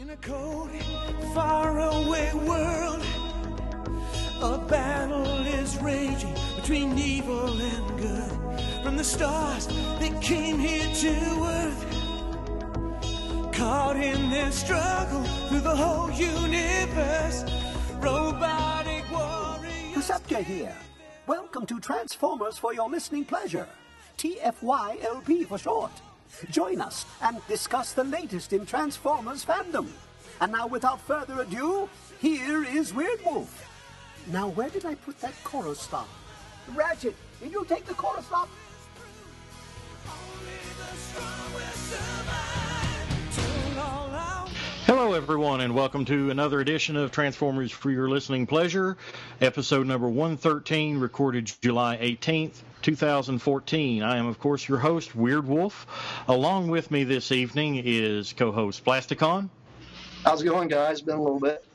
In a cold, faraway world, a battle is raging between evil and good. From the stars that came here to Earth, caught in their struggle through the whole universe, robotic warriors. Perceptor here. Welcome to Transformers for your listening pleasure. TFYLP for short. Join us and discuss the latest in Transformers fandom. And now, without further ado, here is Weird Wolf. Now, where did I put that chorus stop? Ratchet, did you take the chorus stop? Hello, everyone, and welcome to another edition of Transformers for your listening pleasure, episode number 113, recorded July 18th, 2014. I am, of course, your host, Weird Wolf. Along with me this evening is co-host Plasticon. How's it going, guys? Been a little bit.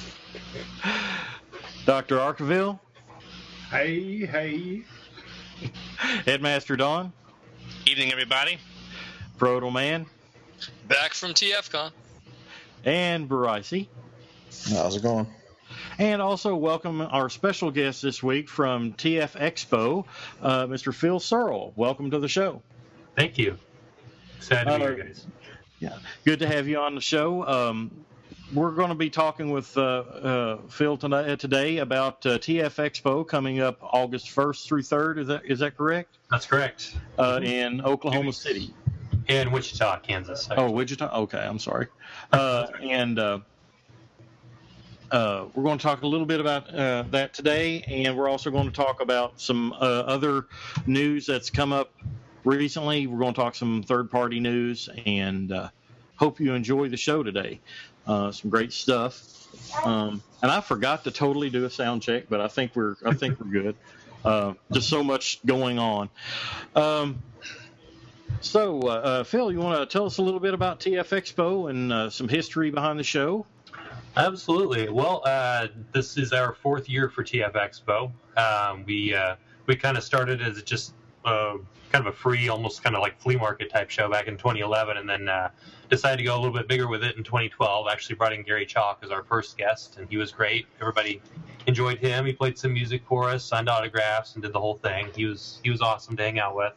Dr. Arkaville. Hey. Headmaster Don. Evening, everybody. Proto Man. Back from TFCon. And Barisi. How's it going? And also welcome our special guest this week from TF Expo, Mr. Phil Searle. Welcome to the show. Thank you. Excited to be here, guys. Yeah, good to have you on the show. We're going to be talking with Phil today about TF Expo coming up August 1st through 3rd. Is that correct? That's correct. In Oklahoma City. In Wichita, Kansas. Actually. Oh, Wichita? Okay, I'm sorry. And we're going to talk a little bit about that today, and we're also going to talk about some other news that's come up recently. We're going to talk some third-party news, and hope you enjoy the show today. Some great stuff. And I forgot to totally do a sound check, but I think we're good. Just so much going on. So, Phil, you want to tell us a little bit about TF Expo and some history behind the show? Absolutely. Well, this is our fourth year for TF Expo. We kind of started as just kind of a free, almost kind of like flea market type show back in 2011, and then decided to go a little bit bigger with it in 2012. Actually brought in Gary Chalk as our first guest, and he was great. Everybody enjoyed him. He played some music for us, signed autographs, and did the whole thing. He was awesome to hang out with.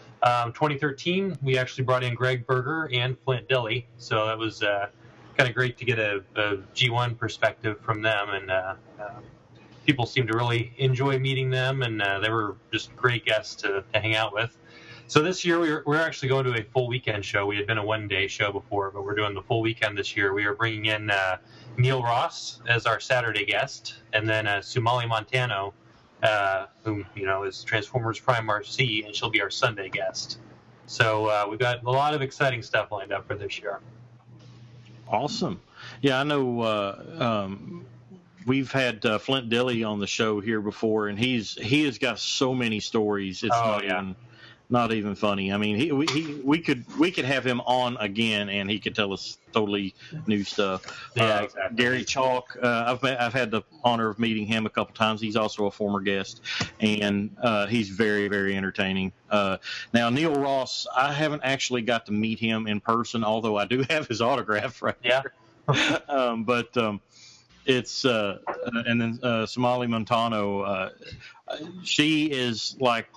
2013, we actually brought in Greg Berger and Flint Dilley, so that was kind of great to get a G1 perspective from them, and people seemed to really enjoy meeting them, and they were just great guests to hang out with. So this year, we're actually going to a full weekend show. We had been a one-day show before, but we're doing the full weekend this year. We are bringing in Neil Ross as our Saturday guest, and then Sumali Montano, whom is Transformers Prime RC, and she'll be our Sunday guest. So we've got a lot of exciting stuff lined up for this year. Awesome. Yeah, I know we've had Flint Dilley on the show here before, and he has got so many stories. It's not even funny. I mean, we could have him on again, and he could tell us totally new stuff. Yeah, exactly. Gary Chalk, I've had the honor of meeting him a couple times. He's also a former guest, and he's very, very entertaining. Now, Neil Ross, I haven't actually got to meet him in person, although I do have his autograph right here. But it's and then Sumali Montano, she is like,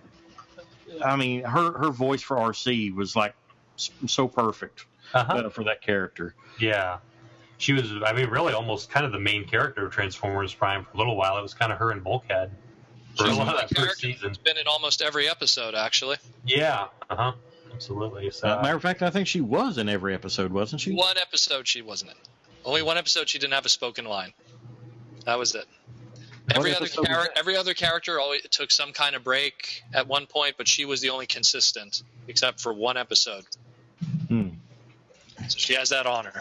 I mean, her voice for RC was like so perfect for that character. Yeah. She was, I mean, really almost kind of the main character of Transformers Prime for a little while. It was kind of her and Bulkhead for a lot of that first season. It's been in almost every episode, actually. Yeah. Absolutely. So, matter of fact, I think she was in every episode, wasn't she? One episode she wasn't in. Only one episode she didn't have a spoken line. That was it. Every other character always took some kind of break at one point, but she was the only consistent, except for one episode. So she has that honor.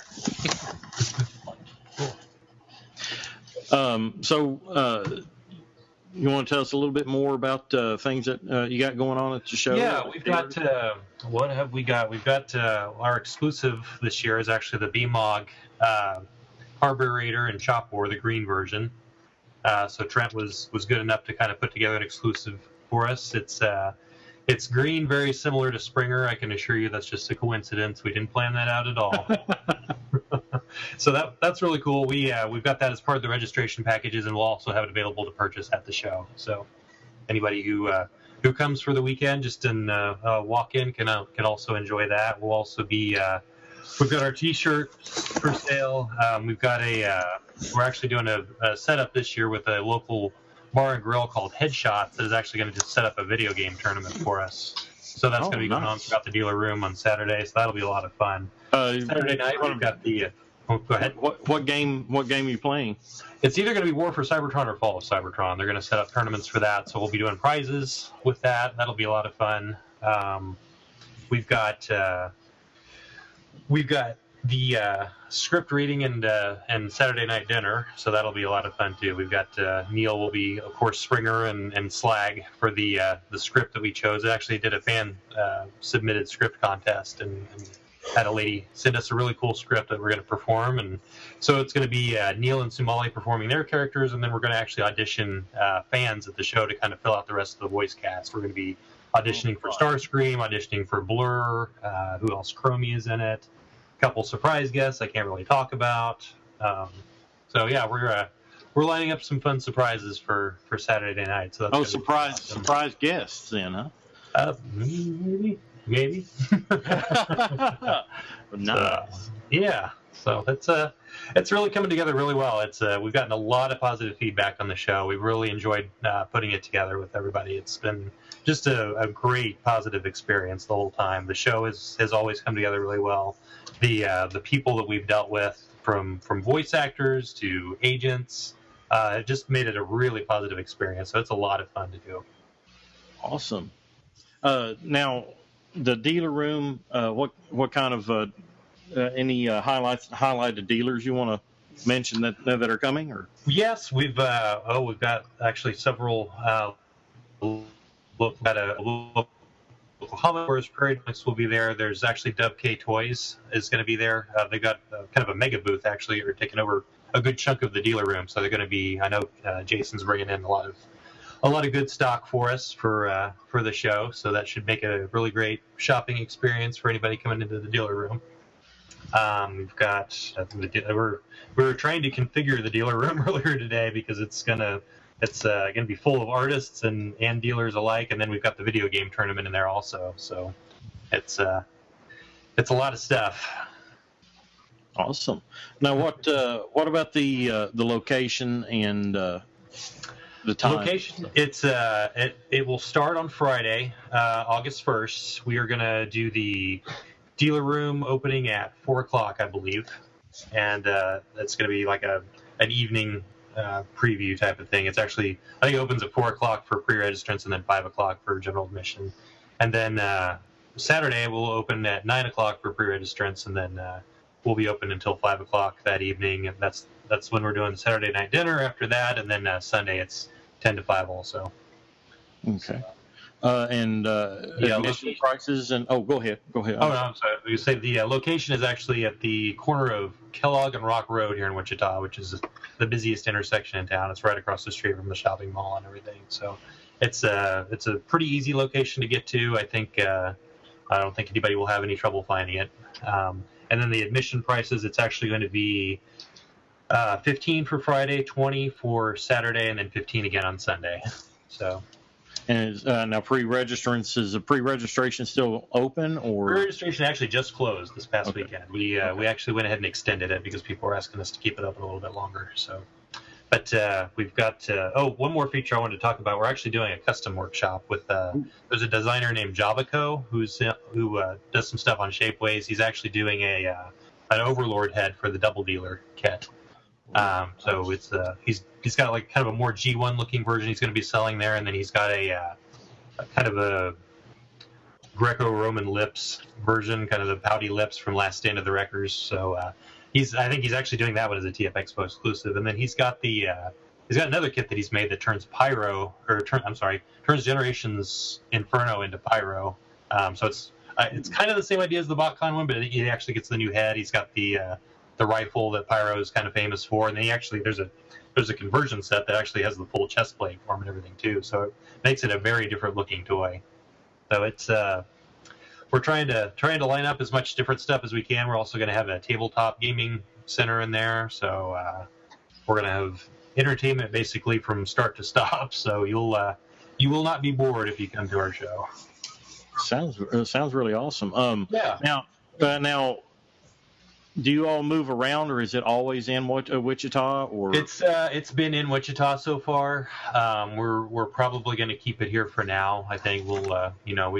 You want to tell us a little bit more about things that you got going on at the show? Yeah, we've got, what have we got? We've got our exclusive this year is actually the B-Mog Carburetor and Chop War, the green version. So Trent was good enough to kind of put together an exclusive for us. It's green, very similar to Springer. I can assure you that's just a coincidence. We didn't plan that out at all. So that's really cool. We've got that as part of the registration packages, and we'll also have it available to purchase at the show. So anybody who comes for the weekend just in walk in can also enjoy that. We'll also be we've got our T-shirts for sale. We've got we're actually doing a setup this year with a local bar and grill called Headshots that is actually going to just set up a video game tournament for us. So that's going to be going on throughout the dealer room on Saturday. So that'll be a lot of fun. Saturday night we've got the. Go ahead. What game are you playing? It's either going to be War for Cybertron or Fall of Cybertron. They're going to set up tournaments for that, so we'll be doing prizes with that. That'll be a lot of fun. We've got the script reading and Saturday night dinner, so that'll be a lot of fun too. We've got Neil will be, of course, Springer and Slag for the script that we chose. I actually did a fan submitted script contest and had a lady send us a really cool script that we're going to perform, and so it's going to be Neil and Sumali performing their characters, and then we're going to actually audition fans at the show to kind of fill out the rest of the voice cast. We're going to be auditioning for Starscream, auditioning for Blur, who else? Chromie is in it. A couple surprise guests I can't really talk about. So yeah, we're lining up some fun surprises for Saturday night. So that's surprise guests then, huh? Maybe. Nice. Yeah. So it's really coming together really well. We've gotten a lot of positive feedback on the show. We've really enjoyed putting it together with everybody. It's been just a great positive experience the whole time. The show has always come together really well. The people that we've dealt with, from voice actors to agents, just made it a really positive experience. So it's a lot of fun to do. Awesome. Now, the dealer room, what kind of any highlighted dealers you want to mention that are coming? Or yes, we've got actually several. We've got a local Hollywood Prairie Dogs will be there. There's actually Dub K Toys is going to be there. They've got kind of a mega booth actually. They're taking over a good chunk of the dealer room, so they're going to be. I know Jason's bringing in a lot of good stock for us for the show, so that should make it a really great shopping experience for anybody coming into the dealer room. We've got we were trying to configure the dealer room earlier today because it's gonna be full of artists and dealers alike, and then we've got the video game tournament in there also. So it's a lot of stuff. Awesome. Now, what about the location and the time? Location, it will start on Friday, August 1st. We are going to do the dealer room opening at 4:00, I believe, and that's going to be like an evening preview type of thing. It's actually, I think it opens at 4:00 for pre-registrants and then 5:00 for general admission, and then Saturday we'll open at 9:00 for pre-registrants, and then we'll be open until 5:00 that evening, and that's when we're doing the Saturday night dinner after that, and then Sunday it's 10 to 5 also. Okay. Admission prices and go ahead. Oh no, I'm sorry. You say the location is actually at the corner of Kellogg and Rock Road here in Wichita, which is the busiest intersection in town. It's right across the street from the shopping mall and everything. So it's a pretty easy location to get to. I think I don't think anybody will have any trouble finding it. And then the admission prices, it's actually going to be $15 for Friday, $20 for Saturday, and then $15 again on Sunday. So. And now pre-registrants, is the pre-registration still open, or? Pre-registration actually just closed this past weekend. We actually went ahead and extended it because people were asking us to keep it open a little bit longer. So, but we've got one more feature I wanted to talk about. We're actually doing a custom workshop with there's a designer named Jabaco who does some stuff on Shapeways. He's actually doing an Overlord head for the Double Dealer kit. So it's he's got like kind of a more G1 looking version he's going to be selling there, and then he's got a kind of a Greco-Roman lips version, kind of the pouty lips from Last Stand of the Wreckers. So I think he's actually doing that one as a TF Expo exclusive, and then he's got another kit that he's made that turns turns Generations Inferno into Pyro. So it's kind of the same idea as the BotCon one, but he actually gets the new head. He's got the rifle that Pyro is kind of famous for, and then there's a conversion set that actually has the full chest plate for him and everything too. So it makes it a very different looking toy. So it's we're trying to line up as much different stuff as we can. We're also going to have a tabletop gaming center in there, so we're going to have entertainment basically from start to stop. So you will not be bored if you come to our show. Sounds really awesome. Yeah. Now, do you all move around, or is it always in Wichita? Or it's been in Wichita so far. We're probably going to keep it here for now. I think we'll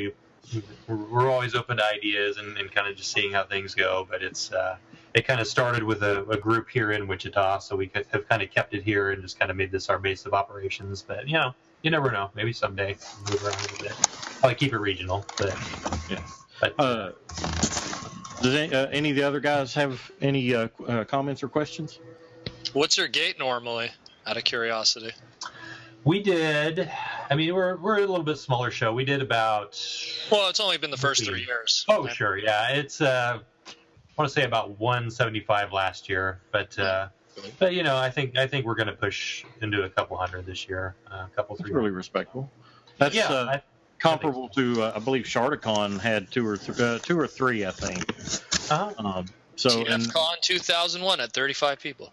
we're always open to ideas and kind of just seeing how things go. But it kind of started with a group here in Wichita, so we have kind of kept it here and just kind of made this our base of operations. But you never know. Maybe someday we'll move around a little bit. Probably keep it regional. But yeah. But does any of the other guys have any comments or questions? What's your gate normally, out of curiosity? We did. I mean, we're a little bit smaller show. We did about. Well, it's only been the first 3 years. Oh, sure, yeah. It's I want to say about 175 last year, but I think we're going to push into a couple hundred this year. That's really respectable. That's comparable to I believe Sharticon had two or three, I think. Uh-huh. TFCon 2001 at 35 people.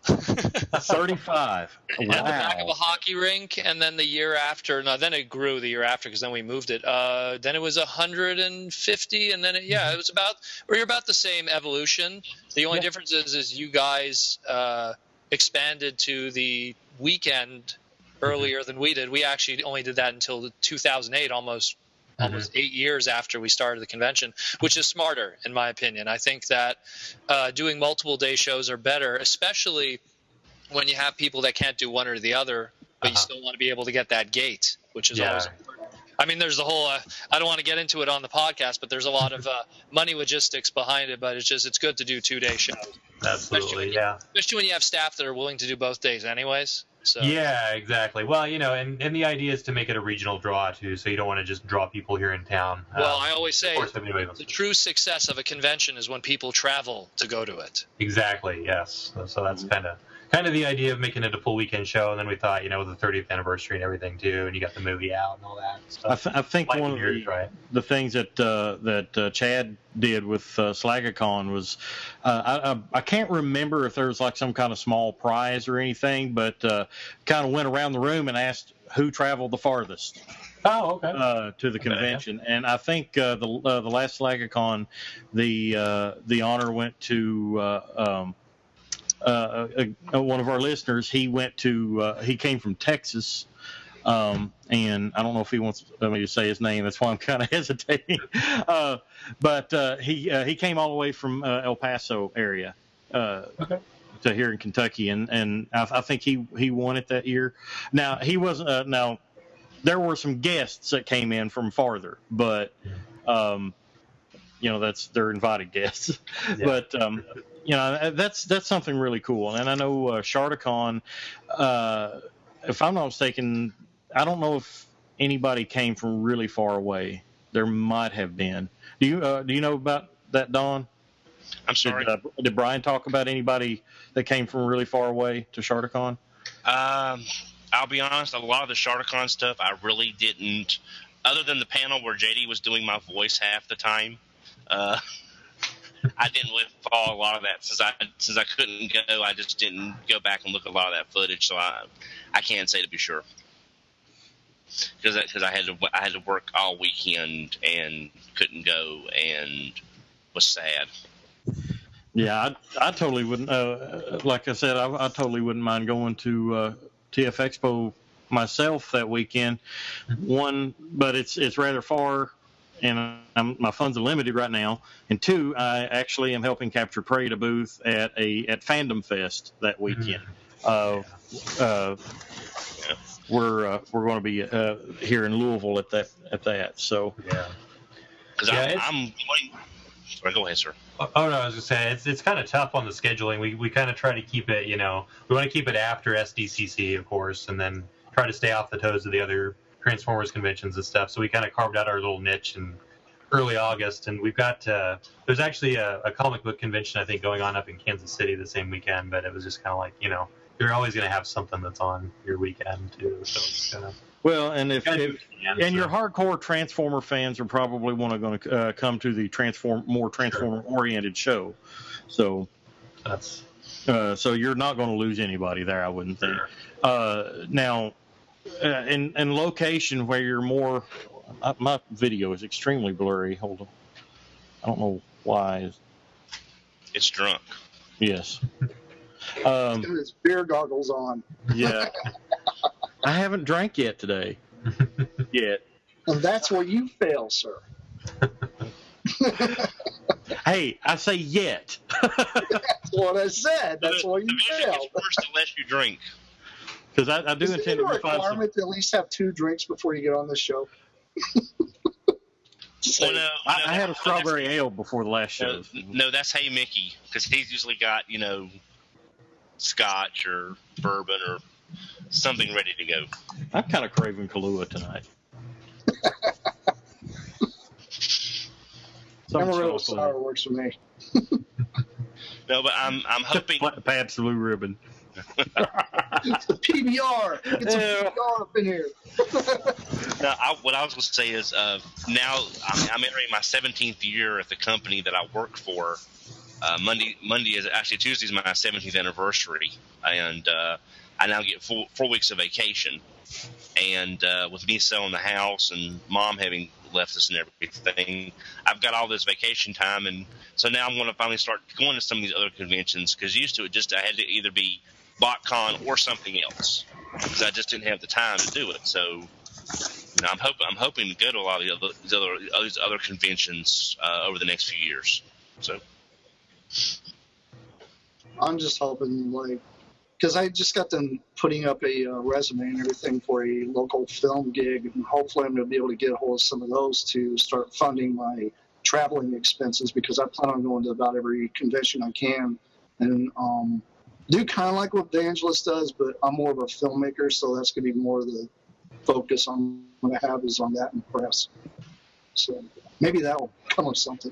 35. Wow. At the back of a hockey rink, and then the year after. No, then it grew the year after because then we moved it. Then it was 150, and then it was about. We're about the same evolution. The only difference is you guys expanded to the weekend earlier than we did. We actually only did that until 2008, almost 8 years after we started the convention, which is smarter in my opinion. I think that doing multiple day shows are better, especially when you have people that can't do one or the other, but you still want to be able to get that gate, which is always important. I mean, there's the whole I don't want to get into it on the podcast, but there's a lot of money logistics behind it, but it's good to do 2-day shows. Absolutely, especially when you have staff that are willing to do both days anyways. So. Yeah, exactly. Well, and the idea is to make it a regional draw too, so you don't want to just draw people here in town. Well, I always say the true success of a convention is when people travel to go to it. Exactly. Yes. So that's kind of the idea of making it a full weekend show, and then we thought, with the 30th anniversary and everything too, and you got the movie out and all that stuff. I think one of the things that Chad did with SlagaCon was I can't remember if there was like some kind of small prize or anything, but kind of went around the room and asked who traveled the farthest. Oh, okay. To the convention, and I think the last SlagaCon, the honor went to one of our listeners. He went to he came from Texas. And I don't know if he wants me to say his name. That's why I'm kind of hesitating. But he came all the way from El Paso area to here in Kentucky, and I think he won it that year. Now he wasn't. Now there were some guests that came in from farther, but they're invited guests. Yeah. But that's something really cool. And I know Sharticon, if I'm not mistaken, I don't know if anybody came from really far away. There might have been. Do you know about that, Don? I'm sorry. Did Brian talk about anybody that came from really far away to Sharticon? I'll be honest. A lot of the Sharticon stuff, I really didn't. Other than the panel where JD was doing my voice half the time, I didn't really follow a lot of that since I couldn't go. I just didn't go back and look at a lot of that footage, so I can't say to be sure. Because I had to work all weekend and couldn't go and was sad. Yeah, I totally wouldn't. Like I said, I totally wouldn't mind going to TF Expo myself that weekend. One, but it's rather far, and my funds are limited right now. And two, I actually am helping Capture Prey to booth at Fandom Fest that weekend. We're going to be here in Louisville at that. So yeah, because I'm. Sorry, go ahead, sir. Oh no, I was going to say it's kind of tough on the scheduling. We kind of try to keep it, we want to keep it after SDCC, of course, and then try to stay off the toes of the other Transformers conventions and stuff. So we kind of carved out our little niche in early August, and we've got there's actually a comic book convention I think going on up in Kansas City the same weekend, but it was just kind of like you're always going to have something that's on your weekend too. So it's kind of Well, and your hardcore Transformer fans are probably going to come to the more Transformer-oriented show. So so you're not going to lose anybody there, I wouldn't think. Now, in location where you're more, my video is extremely blurry. Hold on, I don't know why. It's drunk. Yes. Got his beer goggles on. Yeah. I haven't drank yet today. Yet. And that's where you fail, sir. Hey, I say yet. That's what I said. That's why you fail. It's worse to let you drink. Because I do intend to refine some. Is it a requirement to at least have 2 drinks before you get on the show? Well, no, I had a strawberry ale before the last show. No, that's Hey Mickey, because he's usually got, scotch or bourbon or something ready to go. I'm kind of craving Kahlua tonight. Amaretto sour works for me. No, but I'm hoping Pabst Blue Ribbon. It's the PBR. It's a PBR up in here. What I was going to say is now I'm entering my 17th year at the company that I work for. Monday is actually Tuesday is my 17th anniversary, and I now get 4 weeks of vacation. And with me selling the house and Mom having left us and everything, I've got all this vacation time, and so now I'm going to finally start going to some of these other conventions, because used to I had to either be BotCon or something else, because I just didn't have the time to do it. So I'm hoping to go to a lot of these other conventions over the next few years. So I'm just hoping, because I just got them putting up a resume and everything for a local film gig, and hopefully I'm going to be able to get a hold of some of those to start funding my traveling expenses, because I plan on going to about every convention I can, and do kind of like what DeAngelis does, but I'm more of a filmmaker, so that's going to be more of the focus I'm going to have is on that and press. So maybe that will come with something.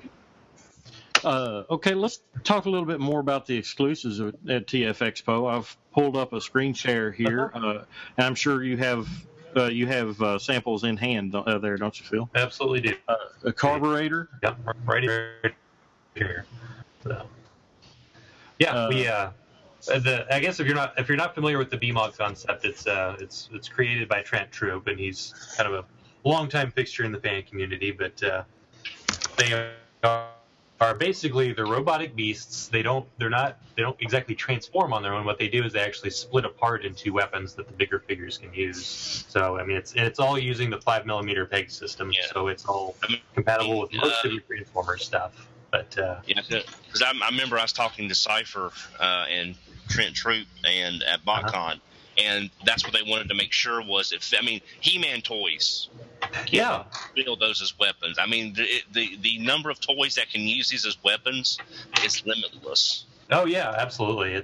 Okay, let's talk a little bit more about the exclusives at TF Expo. I've pulled up a screen share here, and I'm sure you have samples in hand there, don't you, Phil? Absolutely do. A carburetor. Yep, right here. So, yeah, I guess if you're not familiar with the BMOG concept, it's created by Trent Troop, and he's kind of a longtime fixture in the fan community. But they are basically they're robotic beasts. They don't exactly transform on their own. What they do is they actually split apart into weapons that the bigger figures can use. So I mean, it's all using the 5mm peg system. Yeah. So it's all compatible with most of your Transformer stuff. But because I remember I was talking to Cypher and Trent Troop and at BotCon, and that's what they wanted to make sure was He-Man toys. Yeah, build those as weapons. I mean, the number of toys that can use these as weapons is limitless. Oh yeah, absolutely.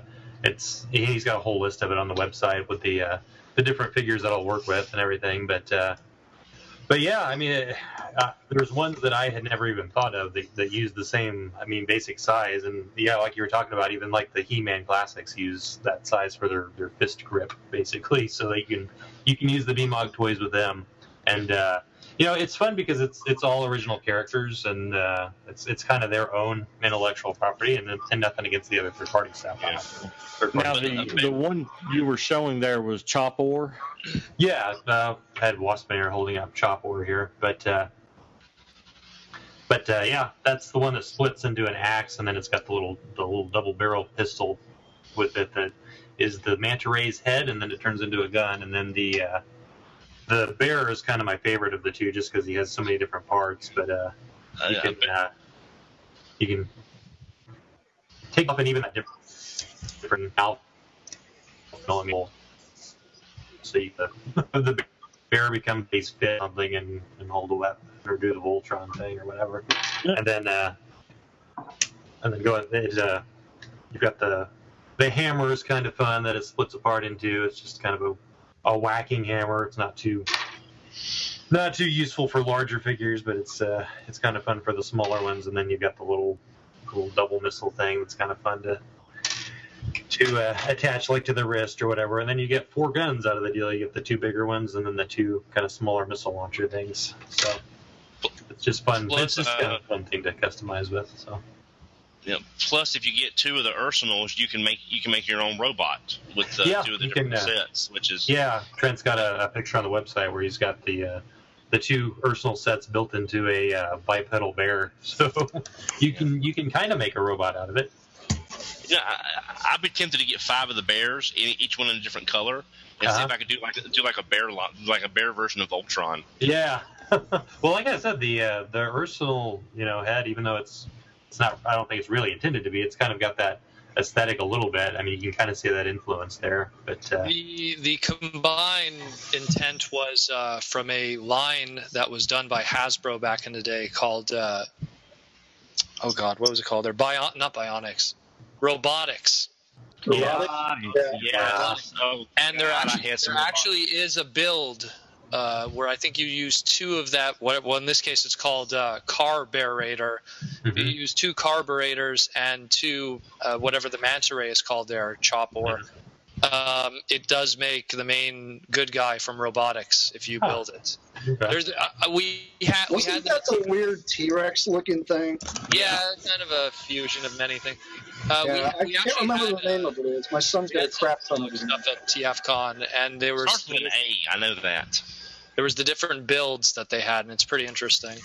He's got a whole list of it on the website with the different figures that I'll work with and everything. But yeah, I mean, there's ones that I had never even thought of that use the same, basic size. And yeah, like you were talking about, even like the He-Man Classics use that size for their fist grip, basically, so that you can use the BMOG toys with them. And it's fun because it's all original characters, and it's kind of their own intellectual property, and nothing against the other third-party stuff. Yeah. Now the one you were showing there was Chop-Or. Yeah, I had Waspinator holding up Chop-Or here, but yeah, that's the one that splits into an axe, and then it's got the little double-barrel pistol with it that is the Manta Ray's head, and then it turns into a gun, and then the Bear is kind of my favorite of the two, just because he has so many different parts. But you can take off and even that different alpha millimeter. So the Bear becomes a fit something and hold a weapon or do the Voltron thing or whatever, and then go ahead. You've got the hammer is kind of fun that it splits apart into. It's just kind of a whacking hammer. It's not too useful for larger figures, but it's kind of fun for the smaller ones. And then you've got the little double missile thing that's kind of fun to attach like to the wrist or whatever, and then you get 4 guns out of the deal. You get the 2 bigger ones and then the 2 kind of smaller missile launcher things. So it's just fun. It's just kind of a fun thing to customize with. So. Yeah. Plus, if you get 2 of the Arsenals, you can make your own robot with 2 of the different sets, which is Trent's got a picture on the website where he's got the 2 Arsenal sets built into a bipedal bear, so you can kind of make a robot out of it. Yeah, I'd be tempted to get 5 of the bears, each one in a different color, and see if I could do like a bear version of Voltron. Yeah. Well, like I said, the Arsenal head, even though it's not, I don't think it's really intended to be. It's kind of got that aesthetic a little bit. I mean, you can kind of see that influence there. But the combined intent was from a line that was done by Hasbro back in the day called oh God, what was it called? They're not Bionics, Robotics. Yeah. Oh, and there actually is a build where I think you use 2 of that. Well, in this case, it's called Carburetor. Mm-hmm. You use 2 carburetors and 2 whatever the manta ray is called there, chop or. It does make the main good guy from Robotics if you build it. Okay. There's we had that the weird T-Rex looking thing? Yeah, kind of a fusion of many things. I can't remember the name of it. My son's got a crap ton of it. Stuff at TFCon, and they were. Starts with an A. I know that. There was the different builds that they had, and it's pretty interesting.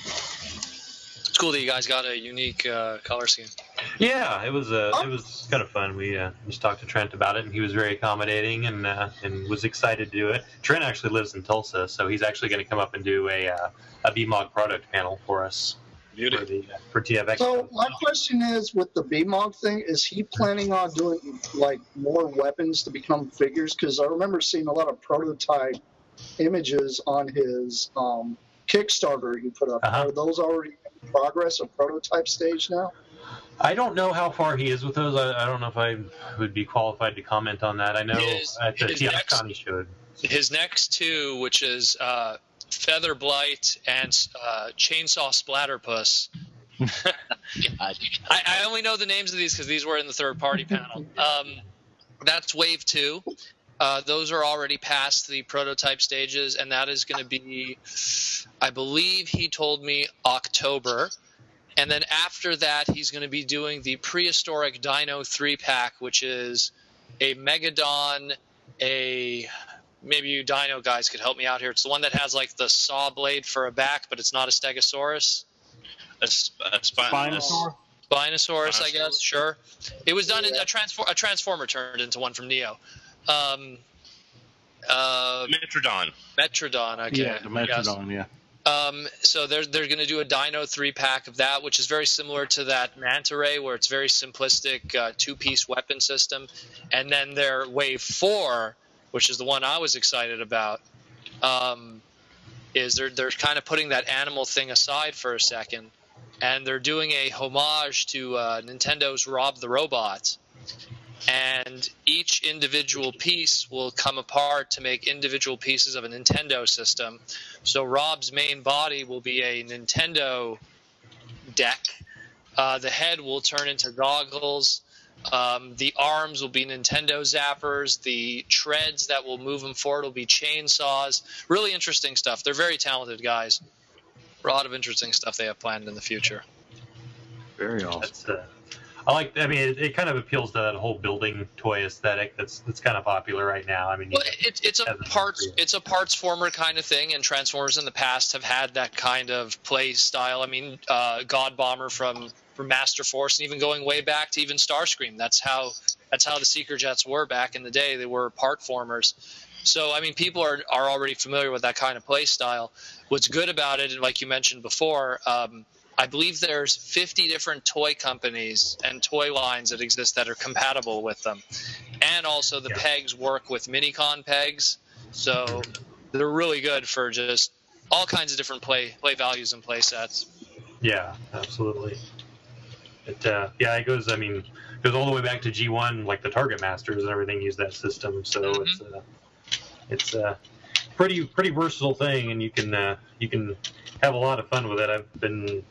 It's cool that you guys got a unique color scheme. Yeah, it was kind of fun. We just talked to Trent about it, and he was very accommodating and was excited to do it. Trent actually lives in Tulsa, so he's actually going to come up and do a BMOG product panel for us for TFX. So my question is, with the BMOG thing, is he planning on doing like more weapons to become figures? Because I remember seeing a lot of prototype images on his Kickstarter he put up. Are those already in progress or prototype stage now? I don't know how far he is with those. I don't know if I would be qualified to comment on that. I know at the TFCon he showed. His next 2, which is Feather Blight and Chainsaw Splatterpuss. I only know the names of these because these were in the third-party panel. That's Wave 2. Those are already past the prototype stages, and that is going to be, I believe he told me, October. And then after that, he's going to be doing the Prehistoric Dino 3-pack, which is a Megadon, maybe you Dino guys could help me out here. It's the one that has like the saw blade for a back, but it's not a Stegosaurus. A Spinosaurus? Spinosaurus, I guess, sure. It was done in a Transformer turned into one from Neo. Metrodon. Metrodon, okay. Yeah, the Metrodon, yeah. So they're going to do a Dino 3-pack of that, which is very similar to that Manta Ray, where it's very simplistic 2-piece weapon system. And then their Wave 4, which is the one I was excited about, is they're kind of putting that animal thing aside for a second, and they're doing a homage to Nintendo's Rob the Robot. And each individual piece will come apart to make individual pieces of a Nintendo system. So Rob's main body will be a Nintendo deck. The head will turn into goggles. The arms will be Nintendo zappers. The treads that will move them forward will be chainsaws. Really interesting stuff. They're very talented guys. A lot of interesting stuff they have planned in the future. Very awesome. It kind of appeals to that whole building toy aesthetic that's kind of popular right now. I mean, well, it's a parts former kind of thing, and Transformers in the past have had that kind of play style. I mean, God Bomber from Master Force, and even going way back to even Starscream. That's how the Seeker Jets were back in the day. They were part formers. So I mean, people are already familiar with that kind of play style. What's good about it, and like you mentioned before, I believe there's 50 different toy companies and toy lines that exist that are compatible with them. And also the pegs work with Minicon pegs. So they're really good for just all kinds of different play values and play sets. Yeah, absolutely. It goes all the way back to G1, like the Target Masters and everything use that system. So it's a pretty versatile thing, and you can have a lot of fun with it. I've been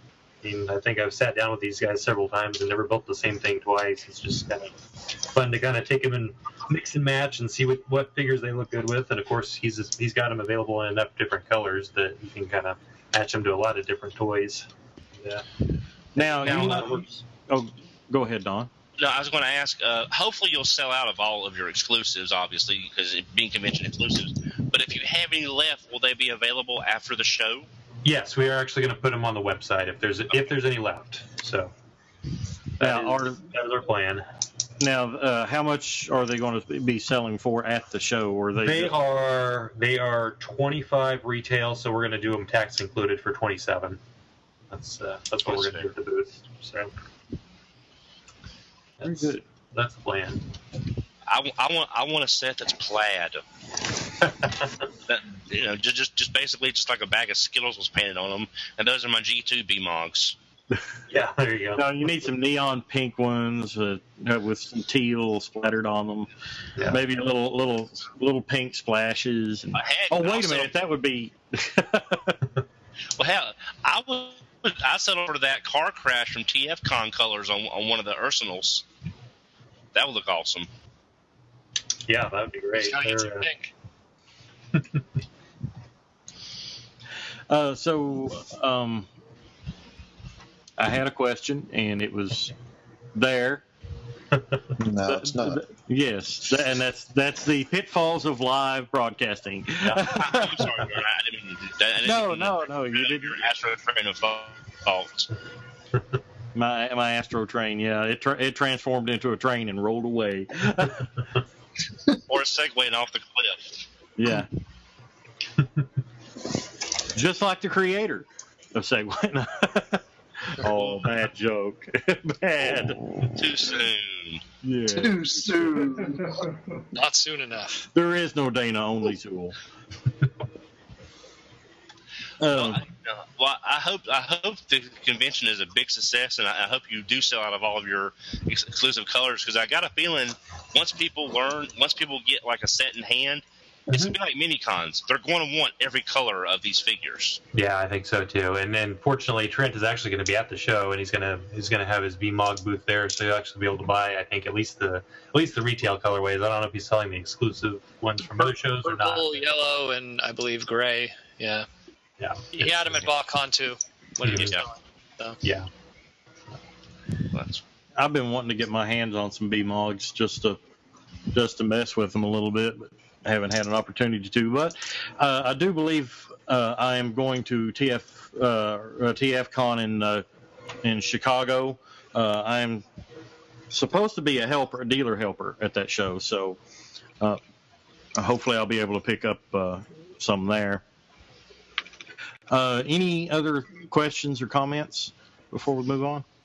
mean, I think I've sat down with these guys several times and never built the same thing twice. It's just kind of fun to kind of take them and mix and match and see what figures they look good with. And of course, he's got them available in enough different colors that you can kind of match them to a lot of different toys. Yeah. Now go ahead, Don. No, I was going to ask. Hopefully, you'll sell out of all of your exclusives, obviously, because it being convention exclusives. But if you have any left, will they be available after the show? Yes, we are actually going to put them on the website if there's any left. So that is our plan. Now, how much are they going to be selling for at the show? Or they are 25 retail, so we're going to do them tax included for 27. That's what we're going to do at the booth. So very good. That's the plan. I want a set that's plaid. That, just basically just like a bag of Skittles was painted on them, and those are my G2 BMOGs. Yeah, there you go. No, you need some neon pink ones with some teal splattered on them. Yeah. Maybe little pink splashes. Wait a minute, that would be. Well, hell, I settled for that car crash from TFCon colors on one of the Arsenals. That would look awesome. Yeah, that would be great. Pink. I had a question, and it was there. No, it's not. Yes, and that's the pitfalls of live broadcasting. I'm sorry, I didn't mean to do that. No, you didn't. Your Astro train of thoughts. My Astro train, yeah, it transformed into a train and rolled away. Or a Segway off the cliff. Yeah. Just like the creator of Segway. Oh, bad joke. Bad. Too soon. Yeah. Too soon. Not soon enough. There is no Dana Only tool. Well, I hope the convention is a big success, and I hope you do sell out of all of your exclusive colors, because I got a feeling once people get like a set in hand, it's gonna be like mini cons. They're going to want every color of these figures. Yeah, I think so too. And then fortunately, Trent is actually going to be at the show, and he's gonna have his VMOG booth there, so you'll actually be able to buy, I think, at least the retail colorways. I don't know if he's selling the exclusive ones from other shows or not. Purple, yellow, and I believe gray. Yeah. Yeah. He had him at BotCon too when he was Yeah. going. So. Yeah. I've been wanting to get my hands on some BMOGs just to mess with them a little bit, but I haven't had an opportunity to. But I do believe I am going to TFCon in Chicago. I'm supposed to be a dealer helper at that show, so hopefully I'll be able to pick up some there. Any other questions or comments before we move on?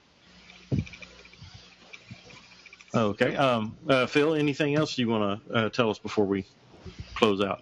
Okay. Phil, anything else you want to tell us before we close out?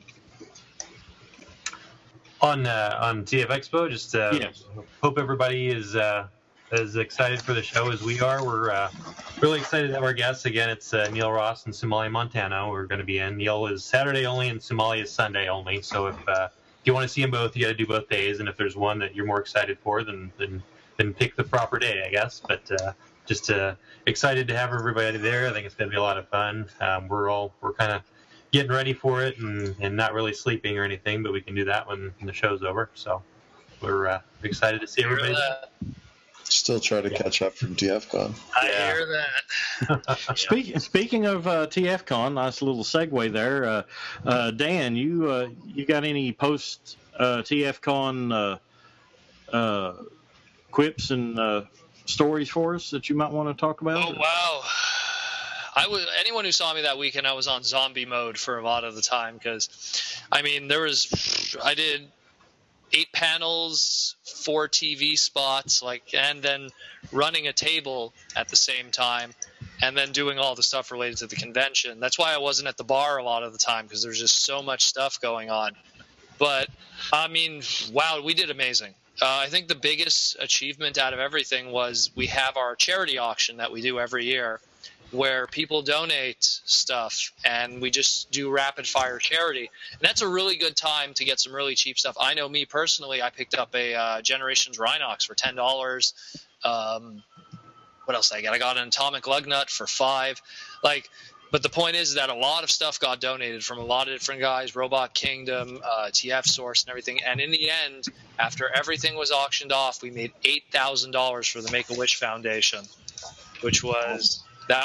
On TF Expo, just yes. Hope everybody is as excited for the show as we are. We're really excited to have our guests again. It's Neil Ross and Sumali Montano. We're going to be in. Neil is Saturday only, and Sumali is Sunday only. So if you want to see them both, you got to do both days. And if there's one that you're more excited for, then pick the proper day, I guess. But just excited to have everybody there. I think it's going to be a lot of fun. We're kind of getting ready for it and not really sleeping or anything, but we can do that when the show's over. So we're excited to see everybody. Still try to catch up from TFCon. I hear that. Speaking of TFCon, nice little segue there. Dan, you got any post TFCon quips and stories for us that you might want to talk about? Oh wow! Anyone who saw me that weekend, I was on zombie mode for a lot of the time because, I mean, I did 8 panels, 4 TV spots, and then running a table at the same time, and then doing all the stuff related to the convention. That's why I wasn't at the bar a lot of the time, because there's just so much stuff going on. But I mean, wow, we did amazing. I think the biggest achievement out of everything was we have our charity auction that we do every year, where people donate stuff and we just do rapid fire charity. And that's a really good time to get some really cheap stuff. I know me personally, I picked up a Generations Rhinox for $10. What else did I get? I got an Atomic Lug Nut for $5. But the point is that a lot of stuff got donated from a lot of different guys, Robot Kingdom, TF Source, and everything. And in the end, after everything was auctioned off, we made $8,000 for the Make-A-Wish Foundation, which was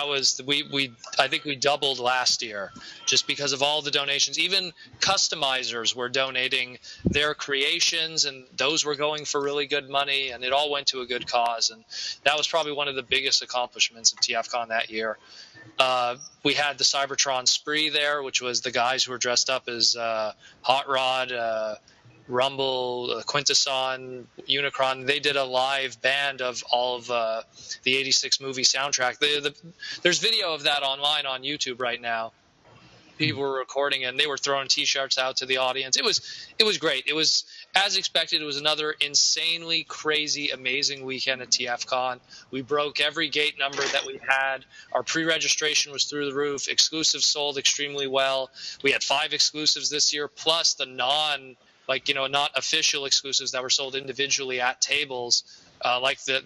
I think we doubled last year just because of all the donations. Even customizers were donating their creations, and those were going for really good money, and it all went to a good cause. And that was probably one of the biggest accomplishments of TFCon that year. We had the Cybertron Spree there, which was the guys who were dressed up as Hot Rod, Rumble, Quintesson, Unicron. They did a live band of all of the 86 movie soundtrack. There's video of that online on YouTube right now. People were recording it, and they were throwing T-shirts out to the audience. It was great. It was, as expected, it was another insanely crazy, amazing weekend at TFCon. We broke every gate number that we had. Our pre-registration was through the roof. Exclusives sold extremely well. We had 5 exclusives this year, plus the not official exclusives that were sold individually at tables, like the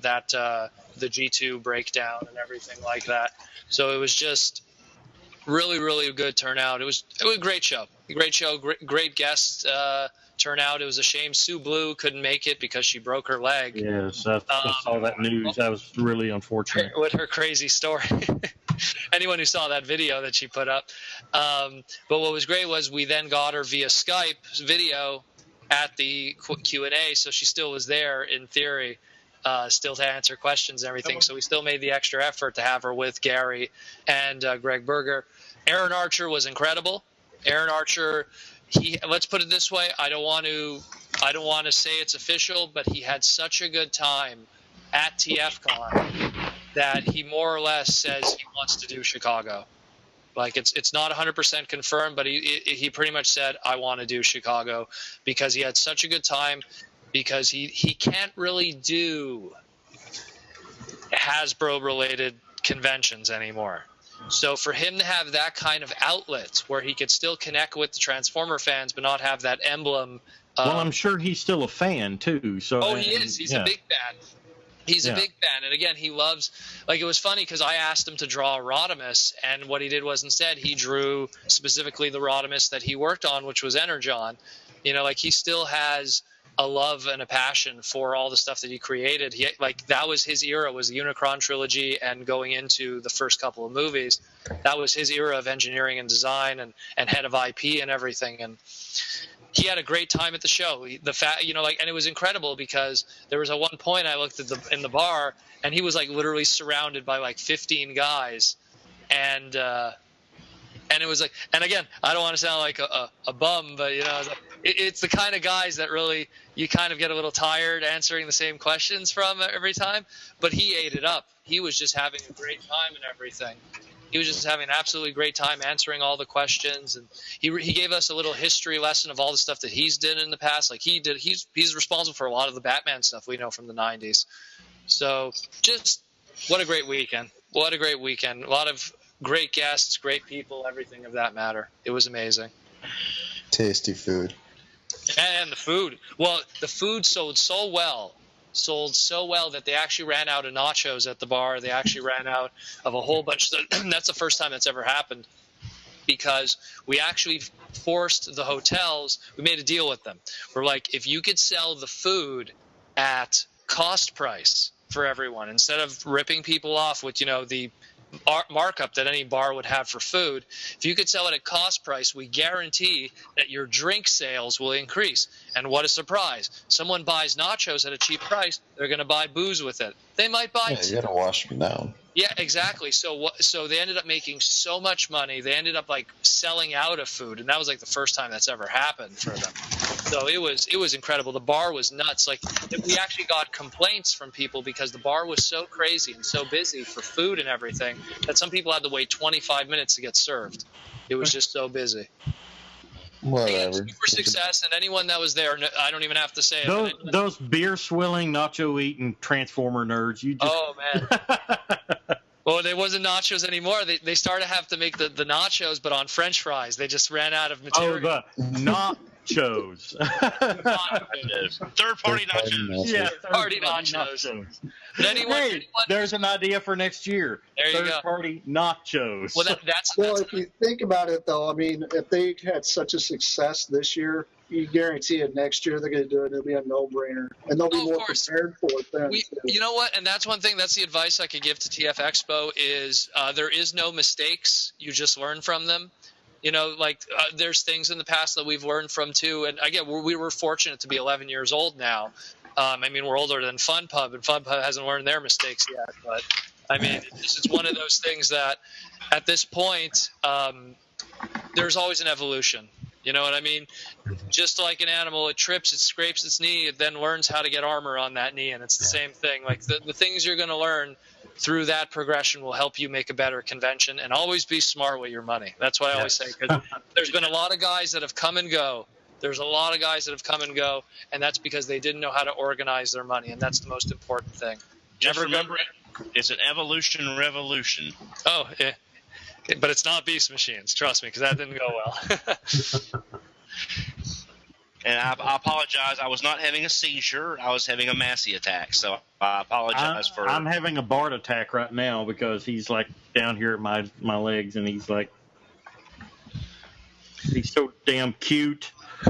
G2 breakdown and everything like that. So it was just really, really good turnout. It was a great show. Great guest turnout. It was a shame Sue Blue couldn't make it because she broke her leg. Yes, I saw that news. That was really unfortunate. With her crazy story. Anyone who saw that video that she put up. But what was great was we then got her via Skype video at the Q&A, so she still was there in theory, still to answer questions and everything. So we still made the extra effort to have her with Gary and Greg Berger. Aaron Archer was incredible. Aaron Archer, let's put it this way, I don't want to say it's official, but he had such a good time at TFCon that he more or less says he wants to do Chicago. Like it's not 100% confirmed, but he pretty much said, I want to do Chicago, because he had such a good time, because he can't really do Hasbro-related conventions anymore. So for him to have that kind of outlet where he could still connect with the Transformer fans but not have that emblem. Well, I'm sure he's still a fan, too. So he is. He's a big fan. He's a big fan. And again, he loves – it was funny because I asked him to draw Rodimus, and what he did was instead he drew specifically the Rodimus that he worked on, which was Energon. He still has a love and a passion for all the stuff that he created. That was his era, was the Unicron trilogy and going into the first couple of movies. That was his era of engineering and design and head of IP and everything. And he had a great time at the show. And it was incredible because there was at one point I looked in the bar, and he was literally surrounded by 15 guys, and it was and again, I don't want to sound like a bum, but it's the kind of guys that really you kind of get a little tired answering the same questions from every time. But he ate it up. He was just having a great time and everything. He was just having an absolutely great time answering all the questions, and he gave us a little history lesson of all the stuff that he's did in the past. He's responsible for a lot of the Batman stuff we know from the 90s. So just what a great weekend. What a great weekend. A lot of great guests, great people, everything of that matter. It was amazing. Tasty food. And the food. Well, the food sold so well that they actually ran out of nachos at the bar. They actually ran out of a whole bunch. That's the first time that's ever happened, because we actually forced the hotels. We made a deal with them. We're like, if you could sell the food at cost price for everyone, instead of ripping people off with, the markup that any bar would have for food, if you could sell it at cost price, we guarantee that your drink sales will increase. And what a surprise. Someone buys nachos at a cheap price, they're going to buy booze with it. They might buy you got to wash me down. Yeah, exactly. So they ended up making so much money. They ended up selling out of food, and that was the first time that's ever happened for them. So it was incredible. The bar was nuts. We actually got complaints from people because the bar was so crazy and so busy for food and everything that some people had to wait 25 minutes to get served. It was just so busy. Whatever. Super success, and anyone that was there, I don't even have to say it. Those beer swilling, nacho eating Transformer nerds. Oh man. Well, they wasn't nachos anymore. They started to have to make the nachos, but on French fries. They just ran out of material. Oh, the nachos. Third-party nachos. Yeah, third-party nachos. But anyone, there's an idea for next year. There you go. Third-party nachos. Well, that's if you think about it, though, I mean, if they had such a success this year, you guarantee it next year they're going to do it. It'll be a no-brainer, and they'll be more prepared for it then. You know what? And that's one thing. That's the advice I could give to TF Expo is there is no mistakes. You just learn from them. You know, like there's things in the past that we've learned from too. And again, we were fortunate to be 11 years old now. I mean, we're older than Fun Pub, and Fun Pub hasn't learned their mistakes yet. But I mean, it's one of those things that at this point, there's always an evolution. You know what I mean? Just like an animal, it trips, it scrapes its knee, it then learns how to get armor on that knee, and it's the same thing. Like the things you're going to learn through that progression will help you make a better convention, and always be smart with your money. That's what I always say, because there's been a lot of guys that have come and go. There's a lot of guys that have come and go, and that's because they didn't know how to organize their money, and that's the most important thing. Just remember, it's an evolution revolution. Oh, yeah. But it's not Beast Machines, trust me, because that didn't go well. And I apologize. I was not having a seizure. I was having a Massey attack, so I apologize for. I'm having a Bart attack right now because he's like down here at my legs, and he's so damn cute.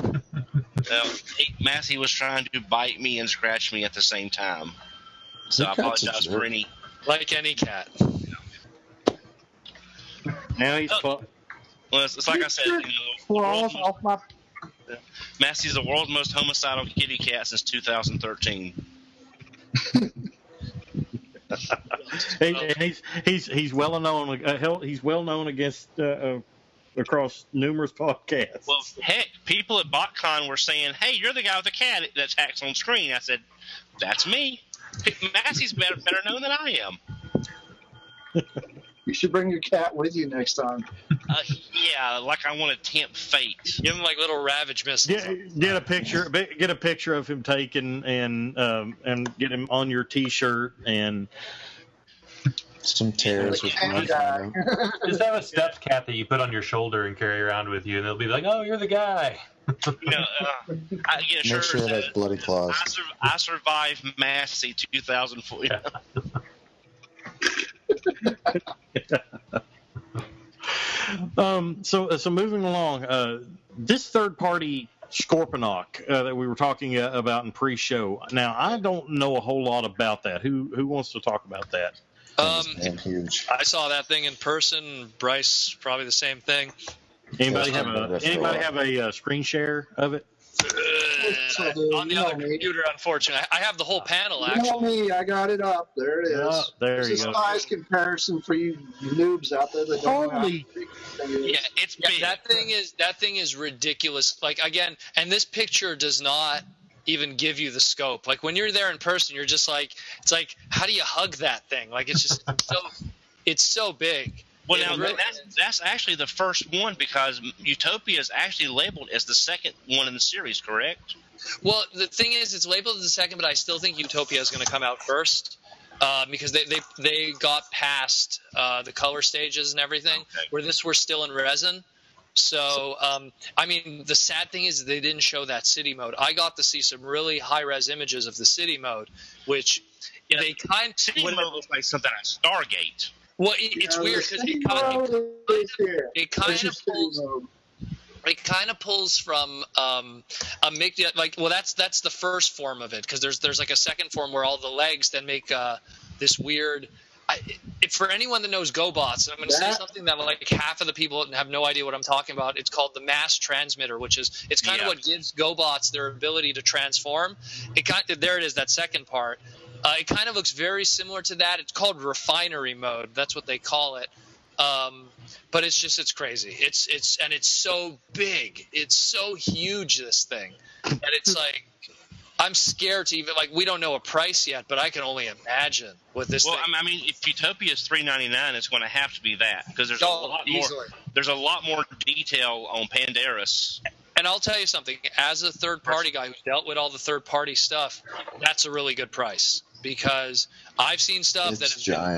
Massey was trying to bite me and scratch me at the same time, so I apologize for any. Like any cat. Now he's well, it's like I said, Massey's the world's most homicidal kitty cat since 2013. He's well known. He's well known against across numerous podcasts. Well, heck, people at BotCon were saying, "Hey, you're the guy with the cat that attacks on screen." I said, "That's me." Massey's better known than I am. You should bring your cat with you next time. Yeah, like I want to tempt fate. Give him like little Ravage missiles. Get a picture of him taken and get him on your T-shirt and some tears with my Just have a steps cat that you put on your shoulder and carry around with you, and they'll be like, "Oh, you're the guy." Make sure it has bloody claws. I survived Massey 2004. Yeah. So moving along, this third-party Scorponok that we were talking about in pre-show. Now, I don't know a whole lot about that. Who wants to talk about that? Huge. I saw that thing in person. Bryce, probably the same thing. Anybody have a screen share of it? On the other computer, unfortunately. I have the whole panel, actually. You know me, I got it up. There it is. Yeah, there you go. Just a size comparison for you noobs out there that don't know how big it is. Yeah, it's big. That thing is ridiculous. Like, again, and this picture does not even give you the scope. Like, when you're there in person, you're just like, it's like, how do you hug that thing? Like, it's just it's so big. Well, now that's actually the first one, because Utopia is actually labeled as the second one in the series, correct? Well, the thing is, it's labeled as the second, but I still think Utopia is going to come out first, because they got past the color stages and everything, where we're still in resin. So, I mean, the sad thing is they didn't show that city mode. I got to see some really high-res images of the city mode, which city mode looks like something at Stargate. Well, it's weird because it kind of pulls from a make like, well, that's the first form of it, because there's like a second form where all the legs then make this weird. For anyone that knows GoBots, I'm going to say something that like half of the people have no idea what I'm talking about. It's called the mass transmitter, which is kind of what gives GoBots their ability to transform. There it is, that second part. It kind of looks very similar to that. It's called refinery mode. That's what they call it. But it's crazy. It's so big. It's so huge, this thing. And it's like, I'm scared to even, like, we don't know a price yet, but I can only imagine what this thing. I mean, if Utopia is $3.99, it's going to have to be that, because there's a lot more. There's a lot more detail on Pandaris. And I'll tell you something. As a third-party guy who's dealt with all the third-party stuff, that's a really good price, because I've seen stuff It's giant.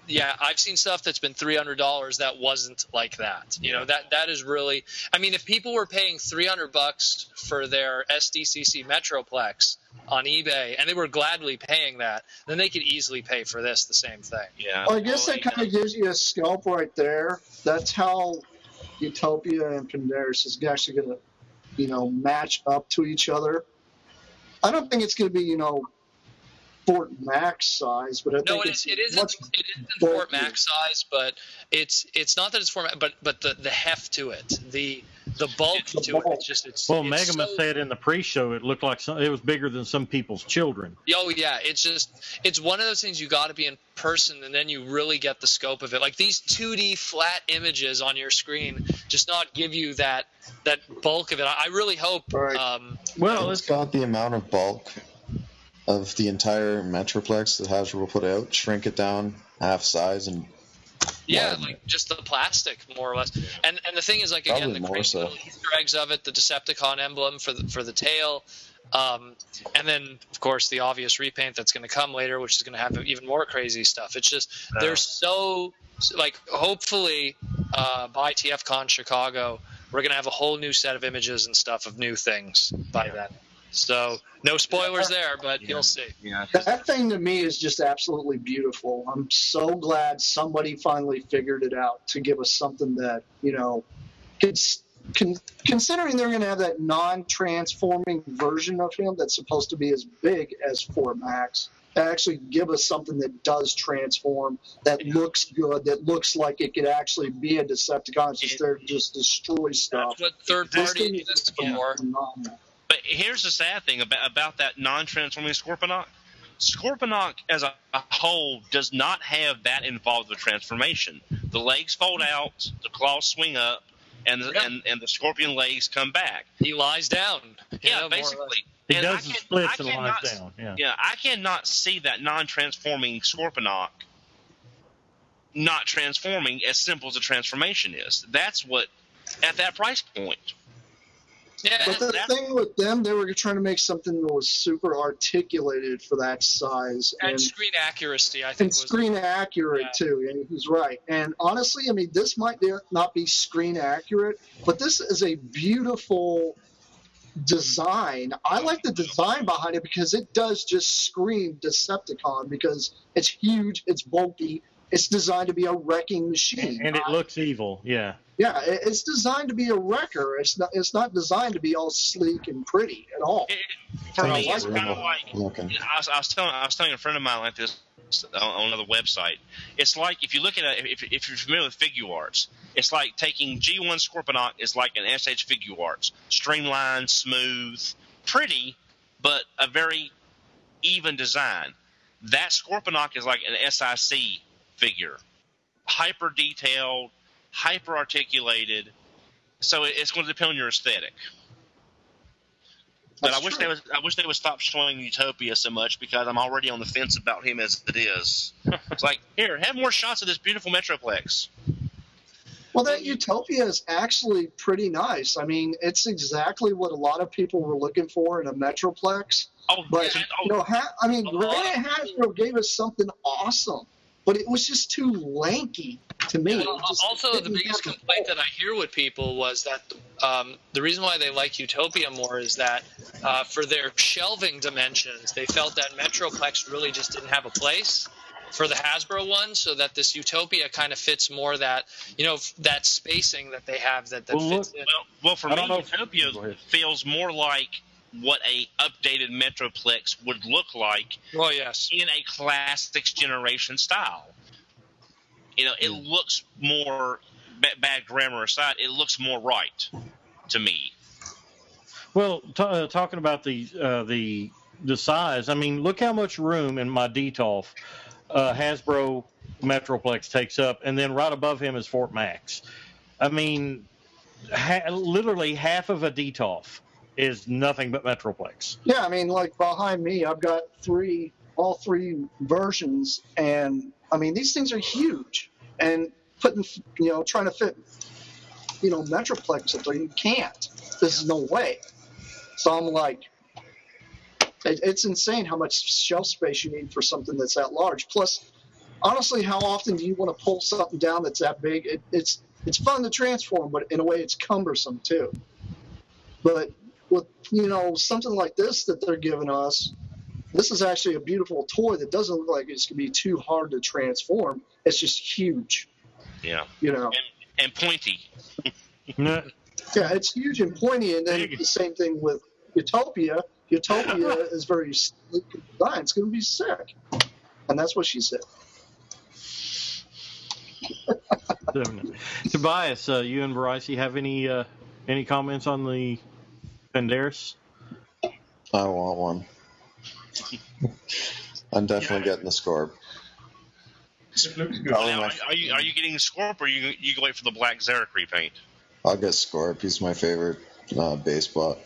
I've seen stuff that's been $300 that wasn't like that. You know, that is really. I mean, if people were paying $300 for their SDCC Metroplex on eBay and they were gladly paying that, then they could easily pay for this the same thing. Yeah. Well, I guess that kind of gives you a scope right there. That's how Utopia and Pandaris is actually going to, you know, match up to each other. I don't think it's going to be, you know, Fort Max size, but I think it isn't Fort Max size, but it's not that it's Fort Max, but the heft to it, the bulk to it. It's just Well, Megaman said in the pre-show it looked like it was bigger than some people's children. Oh yeah, it's one of those things you got to be in person, and then you really get the scope of it. Like these 2D flat images on your screen just not give you that bulk of it. I really hope. Right. Well, it's got the amount of bulk of the entire Metroplex that Hasbro will put out, shrink it down half size, and like just the plastic more or less. And the thing is, like, again, the great little Easter eggs of it, the Decepticon emblem for the tail, and then of course the obvious repaint that's going to come later, which is going to have even more crazy stuff. It's just they're so like, hopefully by TFCon Chicago we're going to have a whole new set of images and stuff of new things by then. So no spoilers there, but you'll see. Yeah. That thing to me is just absolutely beautiful. I'm so glad somebody finally figured it out to give us something that, you know, considering they're going to have that non-transforming version of him that's supposed to be as big as Fort Max, to actually give us something that does transform, that looks good, that looks like it could actually be a Decepticon. It's just there to just destroy stuff. That's what third party is for. But here's the sad thing about that non-transforming Scorponok. Scorponok as a whole does not have that involved with transformation. The legs fold out, the claws swing up, and the scorpion legs come back. He lies down. Yeah, basically. He does the splits and lies down. Yeah, I cannot see that non-transforming Scorponok not transforming as simple as a transformation is. That's what, at that price point. Yeah, but the thing with them, they were trying to make something that was super articulated for that size. And screen accuracy, I think. And screen accurate, too, and he's right. And honestly, I mean, this might not be screen accurate, but this is a beautiful design. I like the design behind it because it does just scream Decepticon, because it's huge, it's bulky, it's designed to be a wrecking machine. And it looks evil, yeah. Yeah, it's designed to be a wrecker. It's not designed to be all sleek and pretty at all. For me, it's kind of like I was telling a friend of mine like this on another website. It's like if you look at if you're familiar with Figuarts, it's like taking G1 Scorponok is like an SH Figuarts, streamlined, smooth, pretty, but a very even design. That Scorponok is like an SIC figure, hyper detailed, hyper articulated, so it's going to depend on your aesthetic. But I wish they would stop showing Utopia so much, because I'm already on the fence about him as it is. It's like, here, have more shots of this beautiful Metroplex. Well, that Utopia is actually pretty nice. I mean, it's exactly what a lot of people were looking for in a Metroplex. Granted, Hasbro gave us something awesome, but it was just too lanky to me. Also, the biggest complaint that I hear with people was that the reason why they like Utopia more is that for their shelving dimensions, they felt that Metroplex really just didn't have a place for the Hasbro one, so that this Utopia kind of fits more that, that spacing that they have that fits in. Well, for me, Utopia feels more like what a updated Metroplex would look like in a Classics generation style. It looks more, bad grammar aside, it looks more right to me. Well, talking about the size, I mean, look how much room in my DTOF Hasbro Metroplex takes up, and then right above him is Fort Max. I mean, literally half of a DTOF is nothing but Metroplex. Yeah, I mean, like behind me, I've got all three versions, and I mean, these things are huge, and trying to fit, Metroplex up there, you can't. There's no way. So I'm like, it's insane how much shelf space you need for something that's that large. Plus, honestly, how often do you want to pull something down that's that big? It's fun to transform, but in a way, it's cumbersome too. But with something like this that they're giving us, this is actually a beautiful toy that doesn't look like it's going to be too hard to transform. It's just huge. Yeah. And pointy. Yeah, it's huge and pointy. And then the same thing with Utopia. Utopia is very sleek and designed. It's going to be sick. And that's what she said. Tobias, you and Bryce, you have any comments on the Pandaris? I want one. I'm definitely getting the Scorp. Now, are you getting the Scorp, or you can wait for the black Zarek repaint? I'll get Scorp. He's my favorite base bot.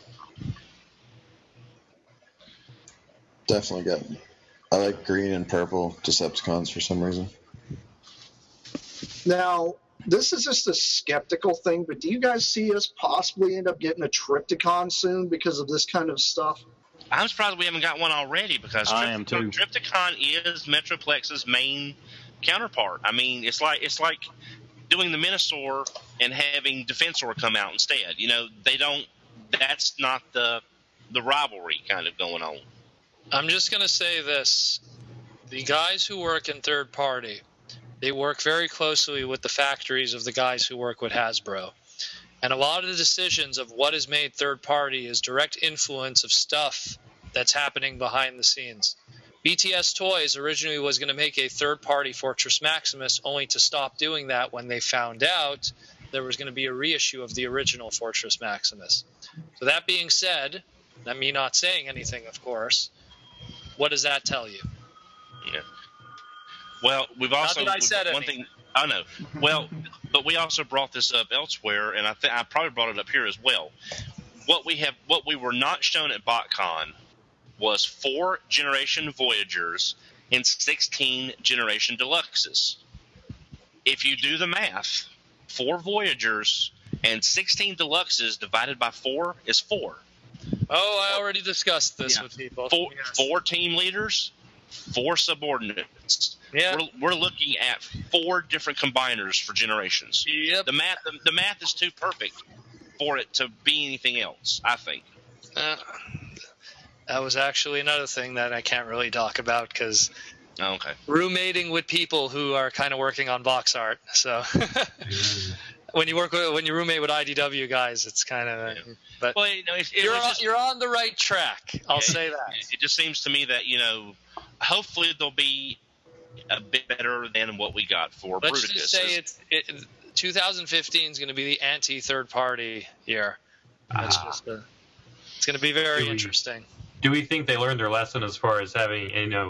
Definitely getting. I like green and purple Decepticons for some reason. Now, this is just a skeptical thing, but do you guys see us possibly end up getting a Trypticon soon because of this kind of stuff? I'm surprised we haven't got one already, because I am too. Trypticon is Metroplex's main counterpart. I mean, it's like doing the Minosaur and having Defensor come out instead. They don't. That's not the rivalry kind of going on. I'm just going to say this. The guys who work in third party, they work very closely with the factories of the guys who work with Hasbro. And a lot of the decisions of what is made third party is direct influence of stuff that's happening behind the scenes. BTS Toys originally was going to make a third party Fortress Maximus, only to stop doing that when they found out there was going to be a reissue of the original Fortress Maximus. So that being said, and me not saying anything, of course, what does that tell you? Yeah. Well, we've also Not that I said one anything. thing. I know. Well, but we also brought this up elsewhere, and I probably brought it up here as well. What we were not shown at BotCon was 4 Generation Voyagers and 16 Generation Deluxes. If you do the math, 4 Voyagers and 16 Deluxes divided by 4 is 4. Oh, I already discussed this with people. 4 team leaders, 4 subordinates. Yeah. We're looking at 4 different combiners for generations. Yep. The math is too perfect for it to be anything else, I think. That was actually another thing that I can't really talk about, because roommating with people who are kind of working on box art. So when you roommate with IDW guys, it's kind of. But well, you're on the right track. I'll say that. It just seems to me that hopefully they'll be a bit better than what we got for Bruticus. Let's just say 2015 is going to be the anti-third party year. It's going to be very interesting. Do we think they learned their lesson as far as having,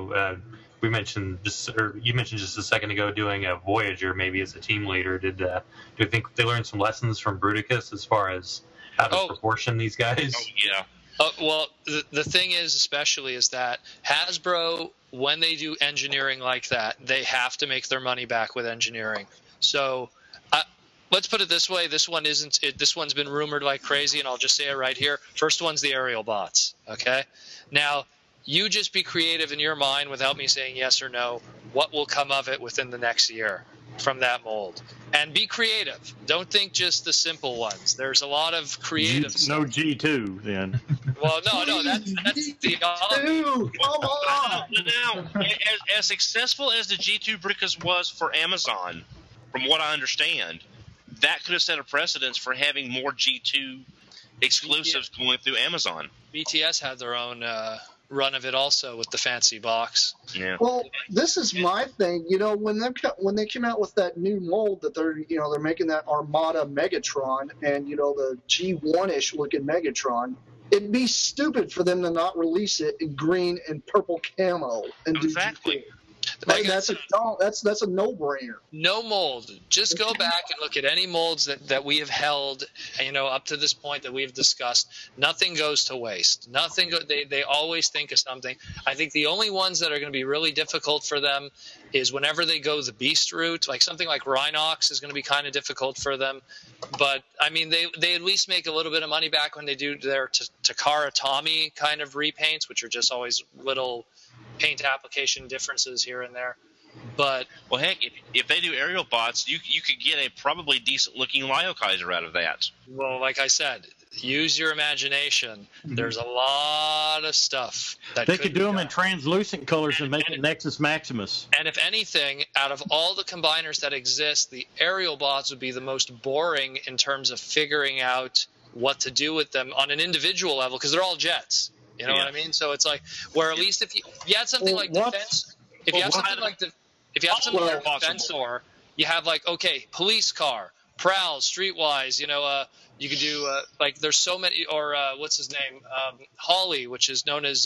we mentioned you mentioned just a second ago doing a Voyager maybe as a team leader. Do you think they learned some lessons from Bruticus as far as how to proportion these guys? Oh, yeah. Well, the thing is, especially, is that Hasbro, when they do engineering like that, they have to make their money back with engineering. So let's put it this way: this one's been rumored like crazy, and I'll just say it right here. First one's the aerial bots. Okay, now you just be creative in your mind without me saying yes or no. What will come of it within the next year from that mold? And be creative. Don't think just the simple ones. There's a lot of creative stuff. No G2 then. Well, no, that's the G2, come on. Now, as successful as the G2 Bruticus was for Amazon, from what I understand, that could have set a precedence for having more G2 exclusives going through Amazon. BTS had their own run of it also with the fancy box. Yeah. Well, this is my thing. When they came out with that new mold that they're making that Armada Megatron and the G1-ish looking Megatron, it'd be stupid for them to not release it in green and purple camo and Exactly. do G2. Like, that's a no-brainer. No mold. Just go back and look at any molds that we have held, up to this point that we've discussed. Nothing goes to waste. They always think of something. I think the only ones that are going to be really difficult for them is whenever they go the beast route. Like something like Rhinox is going to be kind of difficult for them. But I mean, they at least make a little bit of money back when they do their Takara Tommy kind of repaints, which are just always little paint application differences here and there. But well, heck, if they do aerial bots, you could get a probably decent looking Lio Kaiser out of that. well, like I said, use your imagination. There's a lot of stuff that They could do them be in done. translucent colors and make it Nexus Maximus. And if anything, out of all the combiners that exist, the aerial bots would be the most boring in terms of figuring out what to do with them on an individual level, because they're all jets. You know what I mean? So it's like, where at least if you had something like defense, if you have something like Defensor, you have like, okay, police car, Prowl, Streetwise, you could do like there's so many, or what's his name, Holly, which is known as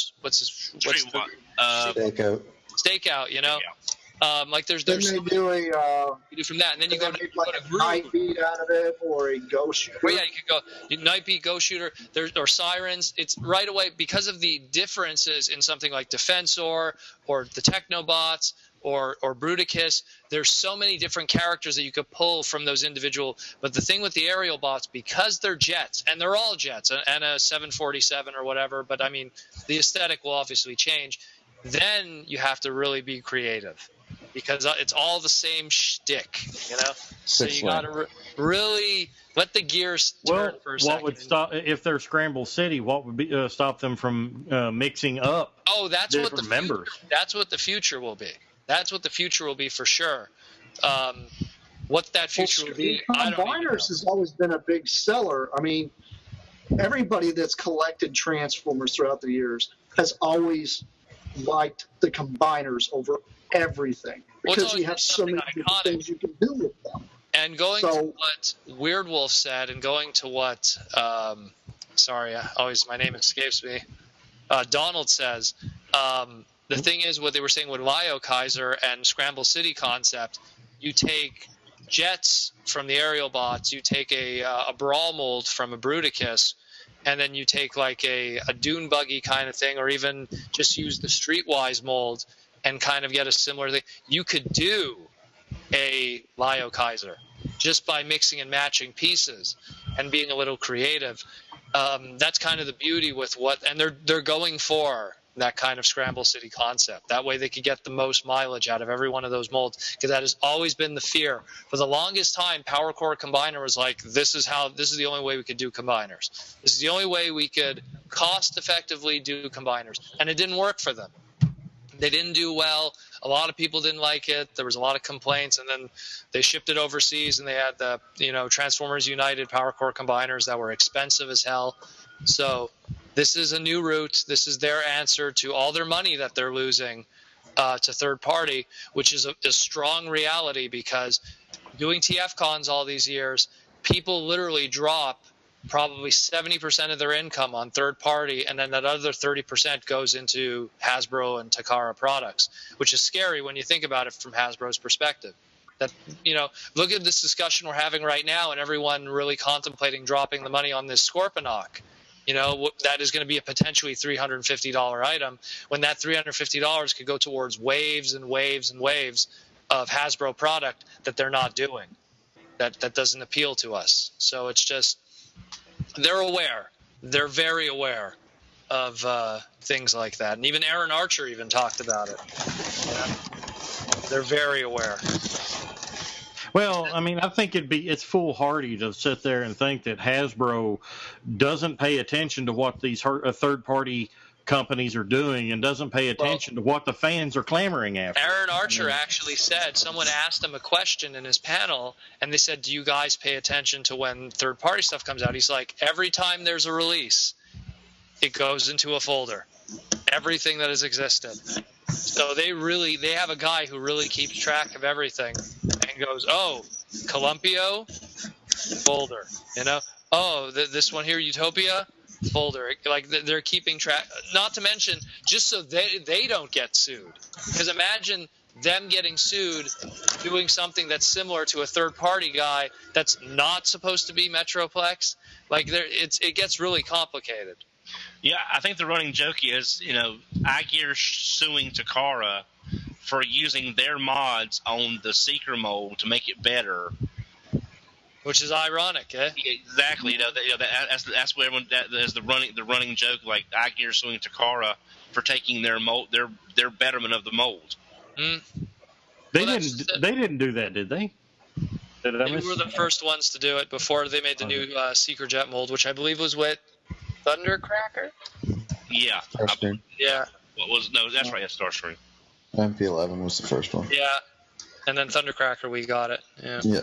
Stakeout. Stakeout, like there's Then they do a you do from that, and then you go to like a night beat out of it, or a ghost shooter. Well, yeah, you could go night beat, ghost shooter, or sirens. It's right away because of the differences in something like Defensor or the Technobots or Bruticus. There's so many different characters that you could pull from those individual. But the thing with the aerial bots, because they're jets, and they're all jets, and a 747 or whatever. But I mean, the aesthetic will obviously change. Then you have to really be creative, because it's all the same shtick, So you got to really let the gears turn for a second. What would stop if they're Scramble City? What would stop them from mixing up? Oh, that's what the members. That's what the future will be. That's what the future will be for sure. What that future will be, I don't even know. Combiners has always been a big seller. I mean, everybody that's collected Transformers throughout the years has always liked the combiners over everything, because you have so many different things you can do with them. And going to what Weird Wolf said, and going to what my name escapes me, Donald says, the thing is, what they were saying with Lio Kaiser and Scramble City concept, you take jets from the aerial bots, you take a Brawl mold from a Bruticus, and then you take like a dune buggy kind of thing, or even just use the Streetwise mold and kind of get a similar thing. You could do a Lio Kaiser just by mixing and matching pieces and being a little creative. That's kind of the beauty with and they're going for that kind of Scramble City concept. That way they could get the most mileage out of every one of those molds, because that has always been the fear. For the longest time, Power Core Combiner was like, this is the only way we could do combiners. This is the only way we could cost effectively do combiners. And it didn't work for them. They didn't do well. A lot of people didn't like it. There was a lot of complaints, and then they shipped it overseas, and they had the Transformers United Power Core Combiners that were expensive as hell. So this is a new route. This is their answer to all their money that they're losing to third party, which is a strong reality, because doing TF cons all these years, people literally drop probably 70% of their income on third party, and then that other 30% goes into Hasbro and Takara products, which is scary when you think about it from Hasbro's perspective. That, look at this discussion we're having right now, and everyone really contemplating dropping the money on this Scorponok. That is going to be a potentially $350 item, when that $350 could go towards waves and waves and waves of Hasbro product that they're not doing. That doesn't appeal to us. So it's just, they're aware. They're very aware of things like that. And even Aaron Archer even talked about it. They're very aware. Well, I mean, I think it's foolhardy to sit there and think that Hasbro doesn't pay attention to what these third-party companies are doing, and doesn't pay attention to what the fans are clamoring after. Aaron Archer actually said, someone asked him a question in his panel, and they said, do you guys pay attention to when third-party stuff comes out? He's like, every time there's a release, it goes into a folder. Everything that has existed. So they have a guy who really keeps track of everything and goes, oh, Columpio, folder, oh, this one here, Utopia, folder. Like, they're keeping track, not to mention just so they don't get sued. Because imagine them getting sued doing something that's similar to a third party guy that's not supposed to be Metroplex. Like, it gets really complicated. Yeah, I think the running joke is, iGear suing Takara for using their mods on the Seeker mold to make it better. Which is ironic, eh? Exactly. That's where everyone, that is the running joke. Like, iGear suing Takara for taking their mold, their betterment of the mold. They didn't do that, did they? They were the first ones to do it before they made the new Seeker Jet mold, which I believe was with Thundercracker. Yeah. Starscream. Yeah. That's right. That's Starscream. MP11 was the first one. Yeah. And then Thundercracker, we got it. Yeah. Yeah.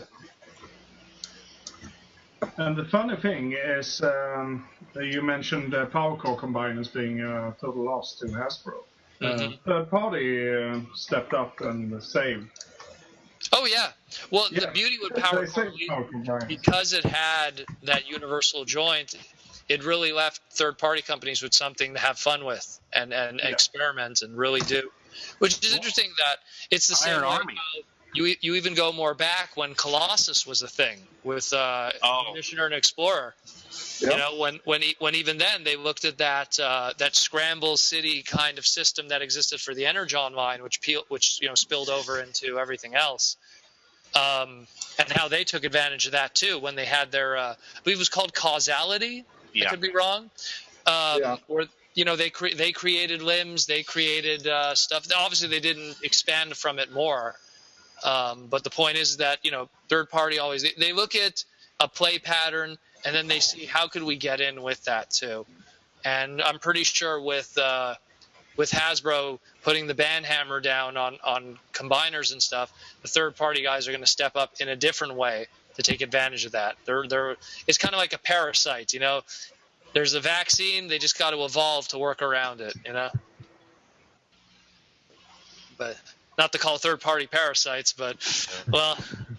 And the funny thing is, you mentioned Power Core combiners being a total loss to Hasbro. Third party stepped up and saved. Oh yeah. Well, the beauty with Power Core, because it had that universal joint, it really left third party companies with something to have fun with and experiment and really do. Which is interesting that it's the same way. You even go more back when Colossus was a thing with Commissioner and Explorer. Yep. You know, when even then they looked at that Scramble City kind of system that existed for the Energon line, which spilled over into everything else, and how they took advantage of that too when they had their I believe it was called Causality. I could be wrong. Or they created limbs, they created stuff. Obviously, they didn't expand from it more. But the point is that, third party always, they look at a play pattern and then they see how could we get in with that too. And I'm pretty sure with Hasbro putting the band hammer down on combiners and stuff, the third party guys are going to step up in a different way to take advantage of that. It's kind of like a parasite, There's a vaccine, they just got to evolve to work around it, But not to call third-party parasites, but, well...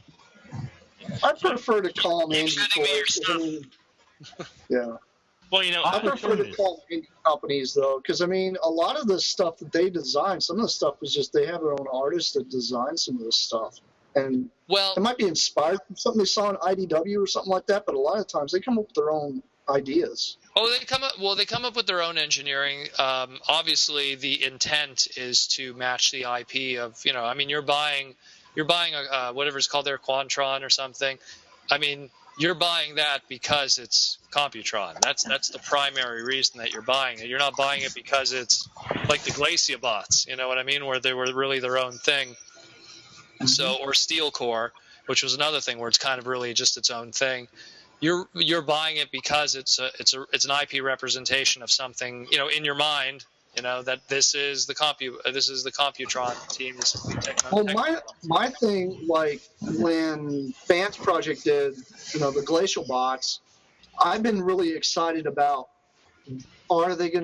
I prefer to call them indie. Yeah. Well, I prefer to call them indie companies, though, because, a lot of the stuff that they design, some of the stuff is just they have their own artists that design some of this stuff. And it might be inspired from something they saw in IDW or something like that, but a lot of times they come up with their own ideas. Oh, they come up with their own engineering. Obviously, the intent is to match the IP of, you're buying a whatever's called their Quantron or something. You're buying that because it's Computron. That's the primary reason that you're buying it. You're not buying it because it's like the Glacia bots, you know what I mean, where they were really their own thing. Mm-hmm. So, or Steel Core, which was another thing where it's kind of really just its own thing. You're buying it because it's an IP representation of something, in your mind, that this is the Computron team's technology. Well, my thing, like when Fans Project did, the Glacial bots, I've been really excited about. Are they going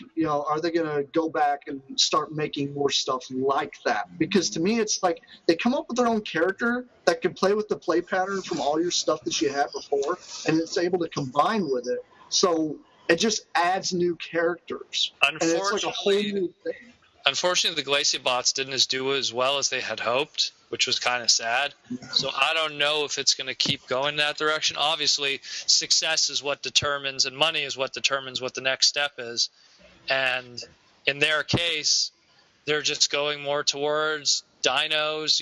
to go back and start making more stuff like that? Because to me, it's like they come up with their own character that can play with the play pattern from all your stuff that you had before, and it's able to combine with it. So it just adds new characters. And it's like a whole new thing. Unfortunately, the Glacia bots didn't do as well as they had hoped, which was kind of sad. So I don't know if it's going to keep going that direction. Obviously, success is what determines, and money is what determines what the next step is. And in their case, they're just going more towards dinos.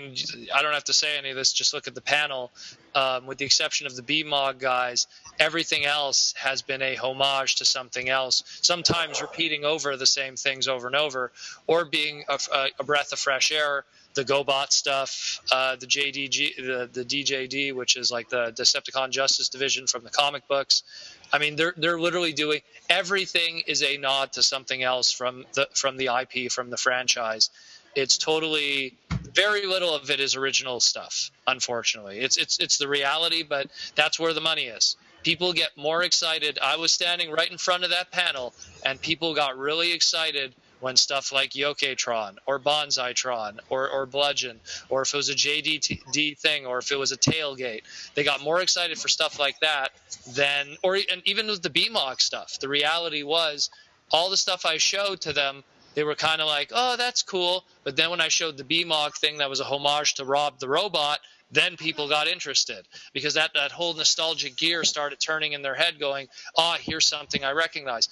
I don't have to say any of this. Just look at the panel. With the exception of the BMOG guys, everything else has been a homage to something else, sometimes repeating over the same things over and over, or being a breath of fresh air. The GoBot stuff, the JDG, the DJD, which is like the Decepticon Justice Division from the comic books. They're literally doing everything is a nod to something else from the IP, from the franchise. It's totally, very little of it is original stuff. Unfortunately, it's the reality, but that's where the money is. People get more excited. I was standing right in front of that panel, and people got really excited when stuff like Yokeitron or Banzaitron or Bludgeon, or if it was a JDD thing, or if it was a Tailgate, they got more excited for stuff like that and even with the BMOG stuff. The reality was, all the stuff I showed to them, they were kind of like, oh, that's cool. But then when I showed the BMOG thing that was a homage to Rob the Robot, then people got interested, because that whole nostalgic gear started turning in their head going, here's something I recognize.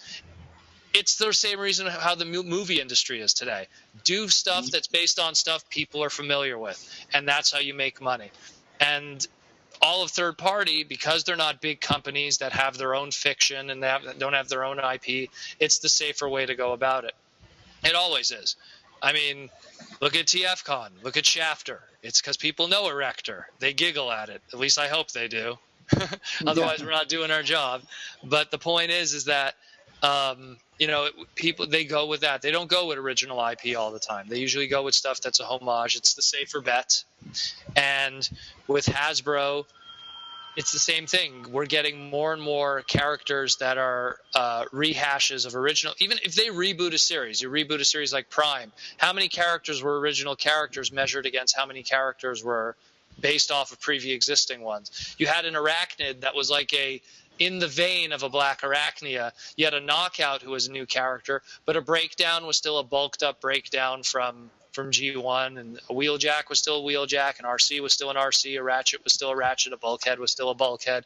It's the same reason how the movie industry is today. Do stuff that's based on stuff people are familiar with, and that's how you make money. And all of third party, because they're not big companies that have their own fiction and don't have their own IP, it's the safer way to go about it. It always is. Look at TFCon. Look at Shafter. It's because people know Erector. They giggle at it. At least I hope they do. Otherwise, we're not doing our job. But the point is that, people, they go with that. They don't go with original IP all the time. They usually go with stuff that's a homage. It's the safer bet. And with Hasbro, it's the same thing. We're getting more and more characters that are rehashes of original. Even if they reboot a series, you reboot a series like Prime, how many characters were original characters measured against how many characters were based off of pre-existing ones? You had an Arachnid that was like in the vein of a Black Arachnia. You had a Knockout who was a new character, but a Breakdown was still a bulked up Breakdown from G1, and a Wheeljack was still a Wheeljack, an RC was still an RC, a Ratchet was still a Ratchet, a Bulkhead was still a Bulkhead.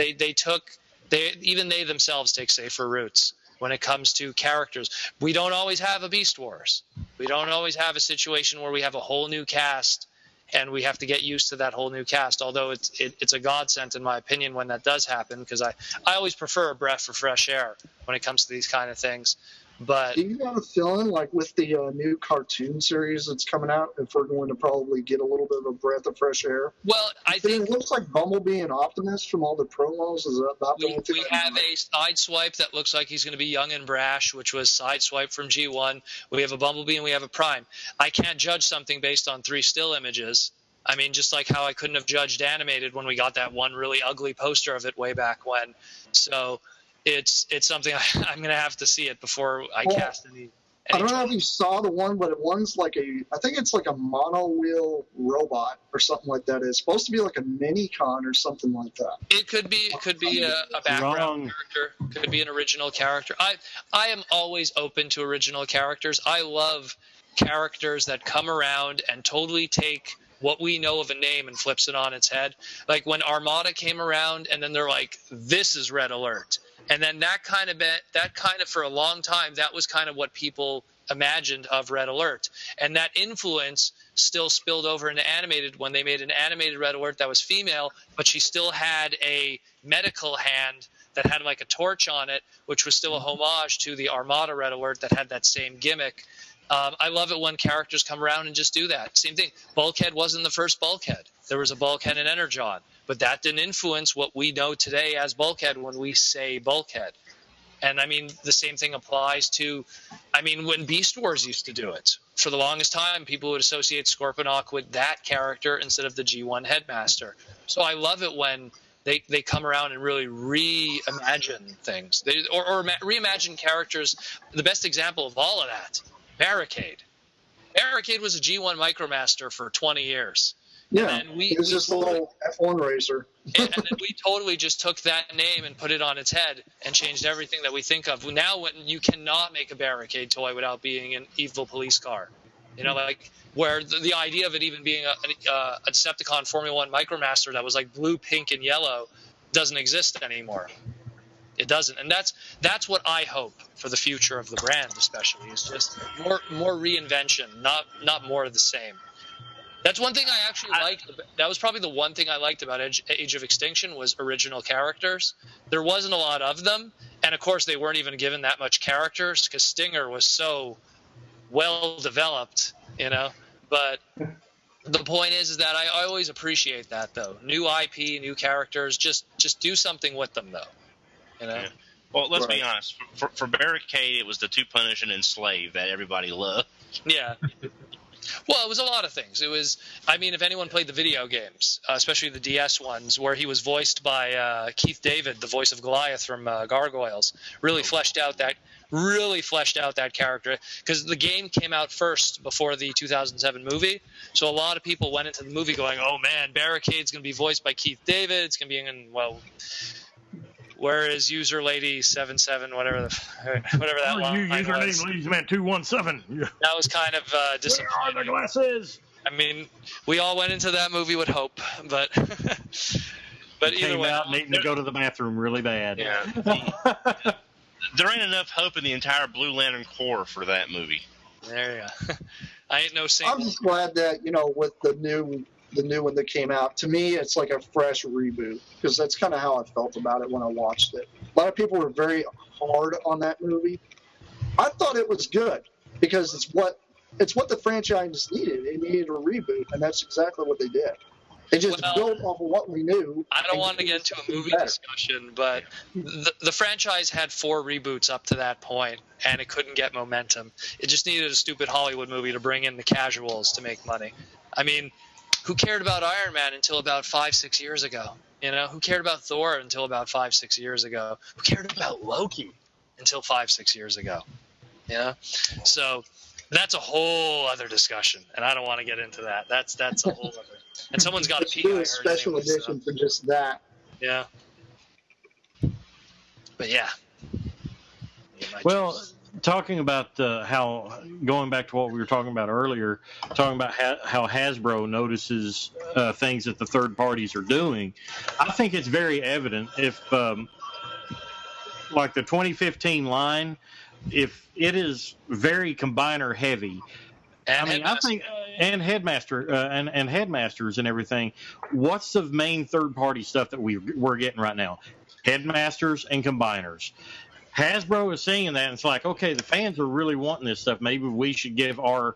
Even they themselves take safer routes when it comes to characters. We don't always have a Beast Wars. We don't always have a situation where we have a whole new cast and we have to get used to that whole new cast, although it's a godsend in my opinion when that does happen, because I always prefer a breath of fresh air when it comes to these kind of things. But do you have a feeling, like with the new cartoon series that's coming out, if we're going to probably get a little bit of a breath of fresh air? Well, I think it looks like Bumblebee and Optimus from all the promos. Is that about the only thing? We have a Sideswipe that looks like he's going to be young and brash, which was Sideswipe from G1. We have a Bumblebee and we have a Prime. I can't judge something based on 3 still images. I mean, just like how I couldn't have judged animated when we got that one really ugly poster of it way back when. So it's something I'm going to have to see it before I cast any. I don't know if you saw the one, but one's like I think it's like a mono-wheel robot or something like that. It's supposed to be like a mini-con or something like that. It could be a background character. Could be an original character. I am always open to original characters. I love characters that come around and totally take what we know of a name and flips it on its head. Like when Armada came around and then they're like, this is Red Alert. And then that kind of for a long time, that was kind of what people imagined of Red Alert. And that influence still spilled over into animated when they made an animated Red Alert that was female, but she still had a medical hand that had like a torch on it, which was still a homage to the Armada Red Alert that had that same gimmick. I love it when characters come around and just do that. Same thing. Bulkhead wasn't the first Bulkhead. There was a Bulkhead in Energon, but that didn't influence what we know today as Bulkhead when we say Bulkhead. And, I mean, the same thing applies to, I mean, when Beast Wars used to do it. For the longest time, people would associate Scorponok with that character instead of the G1 Headmaster. So I love it when they come around and really reimagine things. Or reimagine characters. The best example of all of that, Barricade. Barricade was a G1 Micromaster for 20 years. Yeah, it was just a little F1 racer. and then we totally just took that name and put it on its head and changed everything that we think of. Now when you cannot make a Barricade toy without being an evil police car. You know, like where the idea of it even being a Decepticon Formula 1 Micromaster that was like blue, pink, and yellow doesn't exist anymore. It doesn't, and that's what I hope for the future of the brand, especially, is just more reinvention, not more of the same. That's one thing I actually liked. That was probably the one thing I liked about Age of Extinction was original characters. There wasn't a lot of them, and of course they weren't even given that much characters because Stinger was so well developed, you know. But the point is that I always appreciate that, though. New IP, new characters, just do something with them, though. You know? Yeah. Well, let's be honest. For Barricade, it was the Two Punish and Enslave that everybody loved. Yeah. Well, it was a lot of things. It was, I mean, if anyone played the video games, especially the DS ones, where he was voiced by Keith David, the voice of Goliath from Gargoyles, really fleshed out that character, because the game came out first before the 2007 movie. So a lot of people went into the movie going, "Oh man, Barricade's going to be voiced by Keith David. It's going to be in where is user lady 77 whatever that line was. Username ladies man 217. That was kind of disappointing. Where are the glasses? I mean, we all went into that movie with hope, but either came way, out needing to go to the bathroom really bad. Yeah. There ain't enough hope in the entire Blue Lantern Corps for that movie. There you go. I ain't no saint. I'm just glad that, you know, with the new one that came out, to me it's like a fresh reboot, because that's kind of how I felt about it when I watched it. A lot of people were very hard on that movie. I thought it was good because it's what it's what the franchise needed. It needed a reboot, and that's exactly what they did. They just built off of what we knew. I don't want to get into a movie discussion, but the franchise had 4 reboots up to that point, and it couldn't get momentum. It just needed a stupid Hollywood movie to bring in the casuals to make money. I mean, who cared about Iron Man until about 5-6 years ago? You know, who cared about Thor until about 5-6 years ago? Who cared about Loki until 5-6 years ago? You know, so that's a whole other discussion, and I don't want to get into that. That's a whole other. And someone's got to peek. Do a special edition for just that. Yeah. But yeah. Well, talking about how, going back to what we were talking about earlier, talking about how Hasbro notices things that the third parties are doing, I think it's very evident if, like the 2015 line, if it is very combiner heavy. I think, and Headmaster and Headmasters and everything. What's the main third-party stuff that we're getting right now? Headmasters and combiners. Hasbro is seeing that, and it's like, okay, the fans are really wanting this stuff. Maybe we should give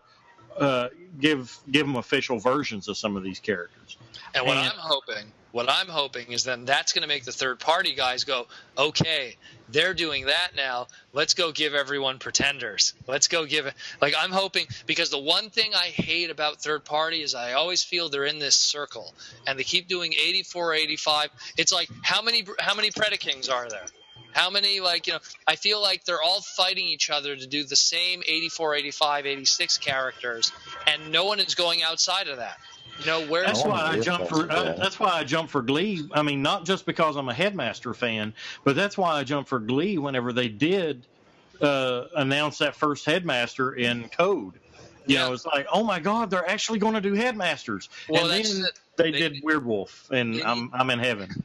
them official versions of some of these characters. And what I'm hoping is then that's going to make the third-party guys go, okay, they're doing that now. Let's go give everyone Pretenders. Let's go give it. Like, I'm hoping, because the one thing I hate about third-party is I always feel they're in this circle, and they keep doing 84, 85. It's like, how many Predakings are there? How many, like, you know, I feel like they're all fighting each other to do the same 84, 85, 86 characters, and no one is going outside of that. You know, where that's why I jumped for Glee. I mean, not just because I'm a Headmaster fan, but that's why I jumped for Glee whenever they did announce that first Headmaster in Code. You know, it's like, oh my God, they're actually going to do Headmasters. Well, and then they did Weird Wolf, and I'm in heaven.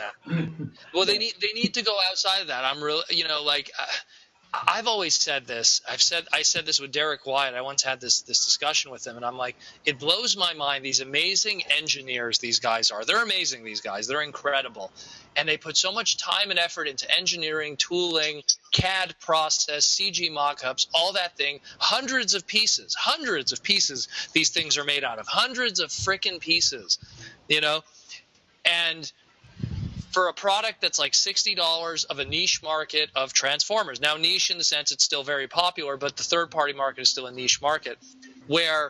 Well, they need to go outside of that. I'm really, you know, like. I've always said this. I said this with Derek Wyatt. I once had this discussion with him, and I'm like, it blows my mind. These amazing engineers these guys are. They're amazing, these guys. They're incredible. And they put so much time and effort into engineering, tooling, CAD process, CG mock-ups, all that thing. Hundreds of pieces these things are made out of. Hundreds of frickin' pieces, you know? And for a product that's like $60 of a niche market of Transformers. Now, niche in the sense it's still very popular, but the third-party market is still a niche market, where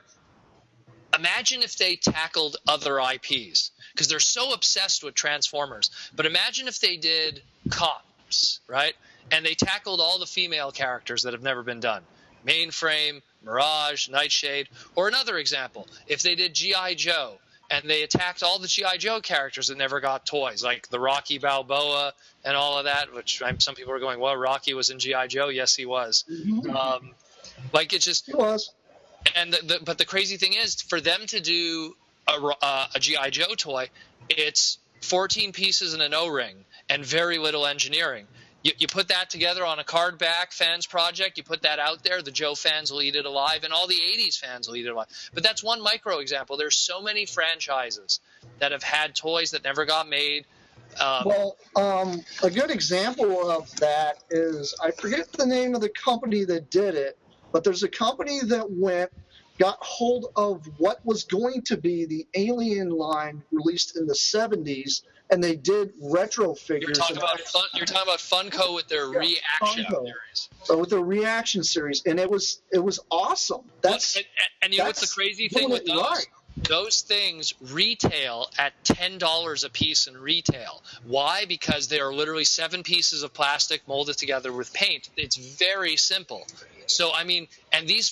imagine if they tackled other IPs, because they're so obsessed with Transformers. But imagine if they did Cops, right? And they tackled all the female characters that have never been done. Mainframe, Mirage, Nightshade. Or another example, if they did G.I. Joe, and they attacked all the G.I. Joe characters that never got toys, like the Rocky Balboa and all of that, which some people are going, well, Rocky was in G.I. Joe. Yes, he was. Mm-hmm. Like, it's just – he was. And but the crazy thing is, for them to do a G.I. Joe toy, it's 14 pieces and an O-ring and very little engineering. You put that together on a card back fans project, you put that out there, the Joe fans will eat it alive, and all the 80s fans will eat it alive. But that's one micro example. There's so many franchises that have had toys that never got made. A good example of that is, I forget the name of the company that did it, but there's a company that got hold of what was going to be the Alien line released in the 70s, and they did retro figures. You're talking about Funko with their Reaction series. So with the Reaction series, and it was awesome. And you know what's the crazy thing with those? Right. Those things retail at $10 a piece in retail. Why? Because they are literally 7 pieces of plastic molded together with paint. It's very simple. So, I mean, and these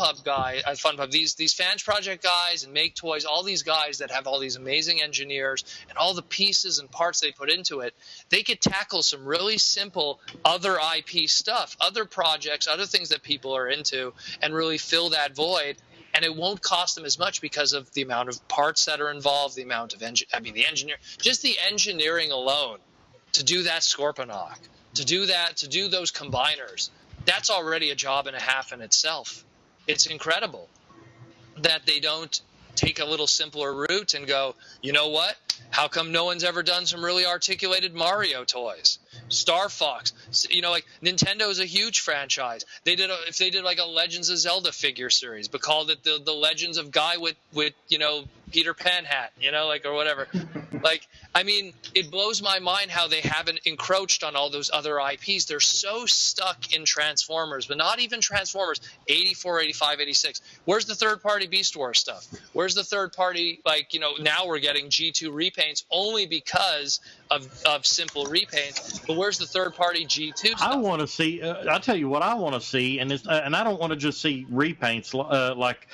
these Fans Project guys and Make Toys, all these guys that have all these amazing engineers and all the pieces and parts they put into it, they could tackle some really simple other IP stuff, other projects, other things that people are into, and really fill that void. And it won't cost them as much because of the amount of parts that are involved, the amount of just the engineering alone to do that Scorponok, to do those combiners. That's already a job and a half in itself. It's incredible that they don't take a little simpler route and go, you know what? How come no one's ever done some really articulated Mario toys? Star Fox. You know, like Nintendo is a huge franchise. If they did like a Legends of Zelda figure series, but called it the Legends of Guy with you know, Peter Pan hat, you know, like, or whatever. Like, I mean, it blows my mind how they haven't encroached on all those other IPs. They're so stuck in Transformers, but not even Transformers. 84, 85, 86. Where's the third-party Beast Wars stuff? Where's the third-party, like, you know, now we're getting G2 repaints only because of simple repaints, but where's the third-party G2 stuff? I want to see, I'll tell you what I want to see, and I don't want to just see repaints like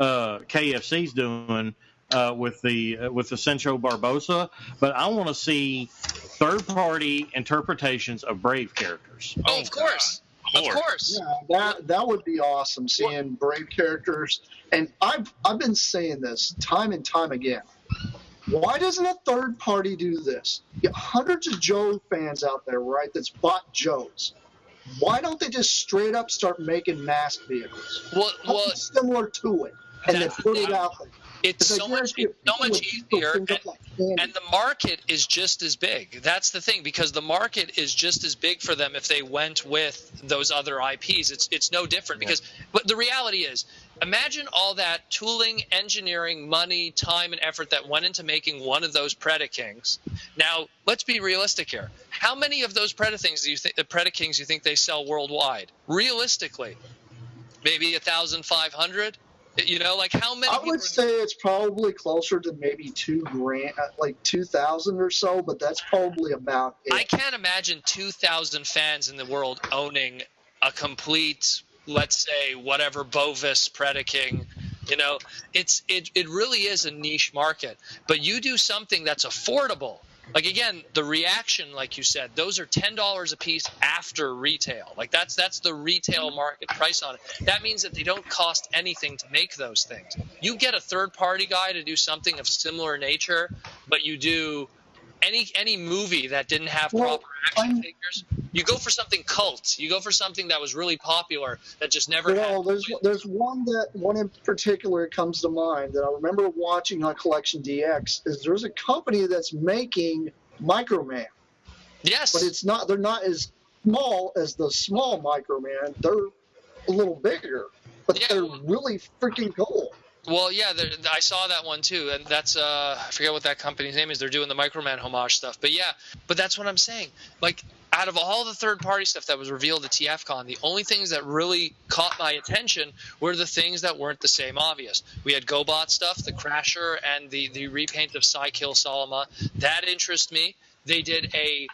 KFC's doing, with the Sencho Barbosa, but I want to see third-party interpretations of Brave characters. Oh, of course. Of course. Yeah, that would be awesome, seeing Brave characters. And I've been saying this time and time again. Why doesn't a third party do this? You have hundreds of Joe fans out there, right, that's bought Joes. Why don't they just straight up start making masked vehicles? Well, similar to it, and then put it out there. It's so much easier, and the market is just as big. That's the thing, because the market is just as big for them if they went with those other IPs. It's no different because, but the reality is, imagine all that tooling, engineering, money, time, and effort that went into making one of those Predakings. Now, let's be realistic here. How many of those Predakings do you think they sell worldwide? Realistically, maybe 1,500. You know, like how many? I would say it's probably closer to maybe $2,000, like 2,000 or so, but that's probably about it. I can't imagine 2,000 fans in the world owning a complete, let's say, whatever Bovis Predaking. You know, it really is a niche market. But you do something that's affordable. Like, again, the reaction, like you said, those are $10 a piece after retail. Like, that's the retail market price on it. That means that they don't cost anything to make those things. You get a third-party guy to do something of similar nature, but you do any movie that didn't have proper action figures, you go for something cult. You go for something that was really popular that just never had. There's one in particular that comes to mind that I remember watching on Collection DX. Is there's a company that's making Microman. Yes. But they're not as small as the small Microman. They're a little bigger, but they're really freaking cool. Well, yeah, I saw that one too, and that's I forget what that company's name is. They're doing the Microman homage stuff, but yeah, but that's what I'm saying. Like, out of all the third-party stuff that was revealed at TFCon, the only things that really caught my attention were the things that weren't the same obvious. We had GoBot stuff, the Crasher, and the repaint of Psykill Salama. That interests me. They did a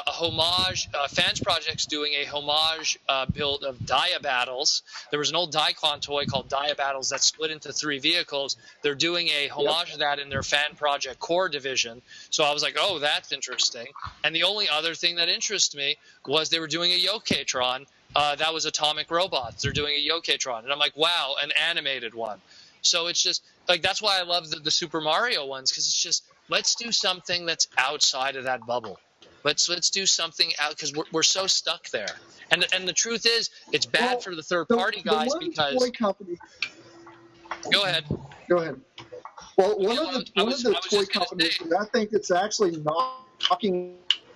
homage. Fans Project's doing a homage build of Dia Battles. There was an old Daikon toy called Dia Battles that split into 3 vehicles. They're doing a homage of that in their Fan Project Core division. So I was like, oh, that's interesting. And the only other thing that interested me was they were doing a Yokai-tron. That was Atomic Robots. They're doing a Yokai-tron. And I'm like, wow, an animated one. So it's just, like, that's why I love the Super Mario ones, because it's just, let's do something that's outside of that bubble. Let's do something out, because we're so stuck there. And the truth is, it's bad for the third party guys because. Toy company. Go ahead. Go ahead. Well, one of the toy companies, I think it's actually knocking.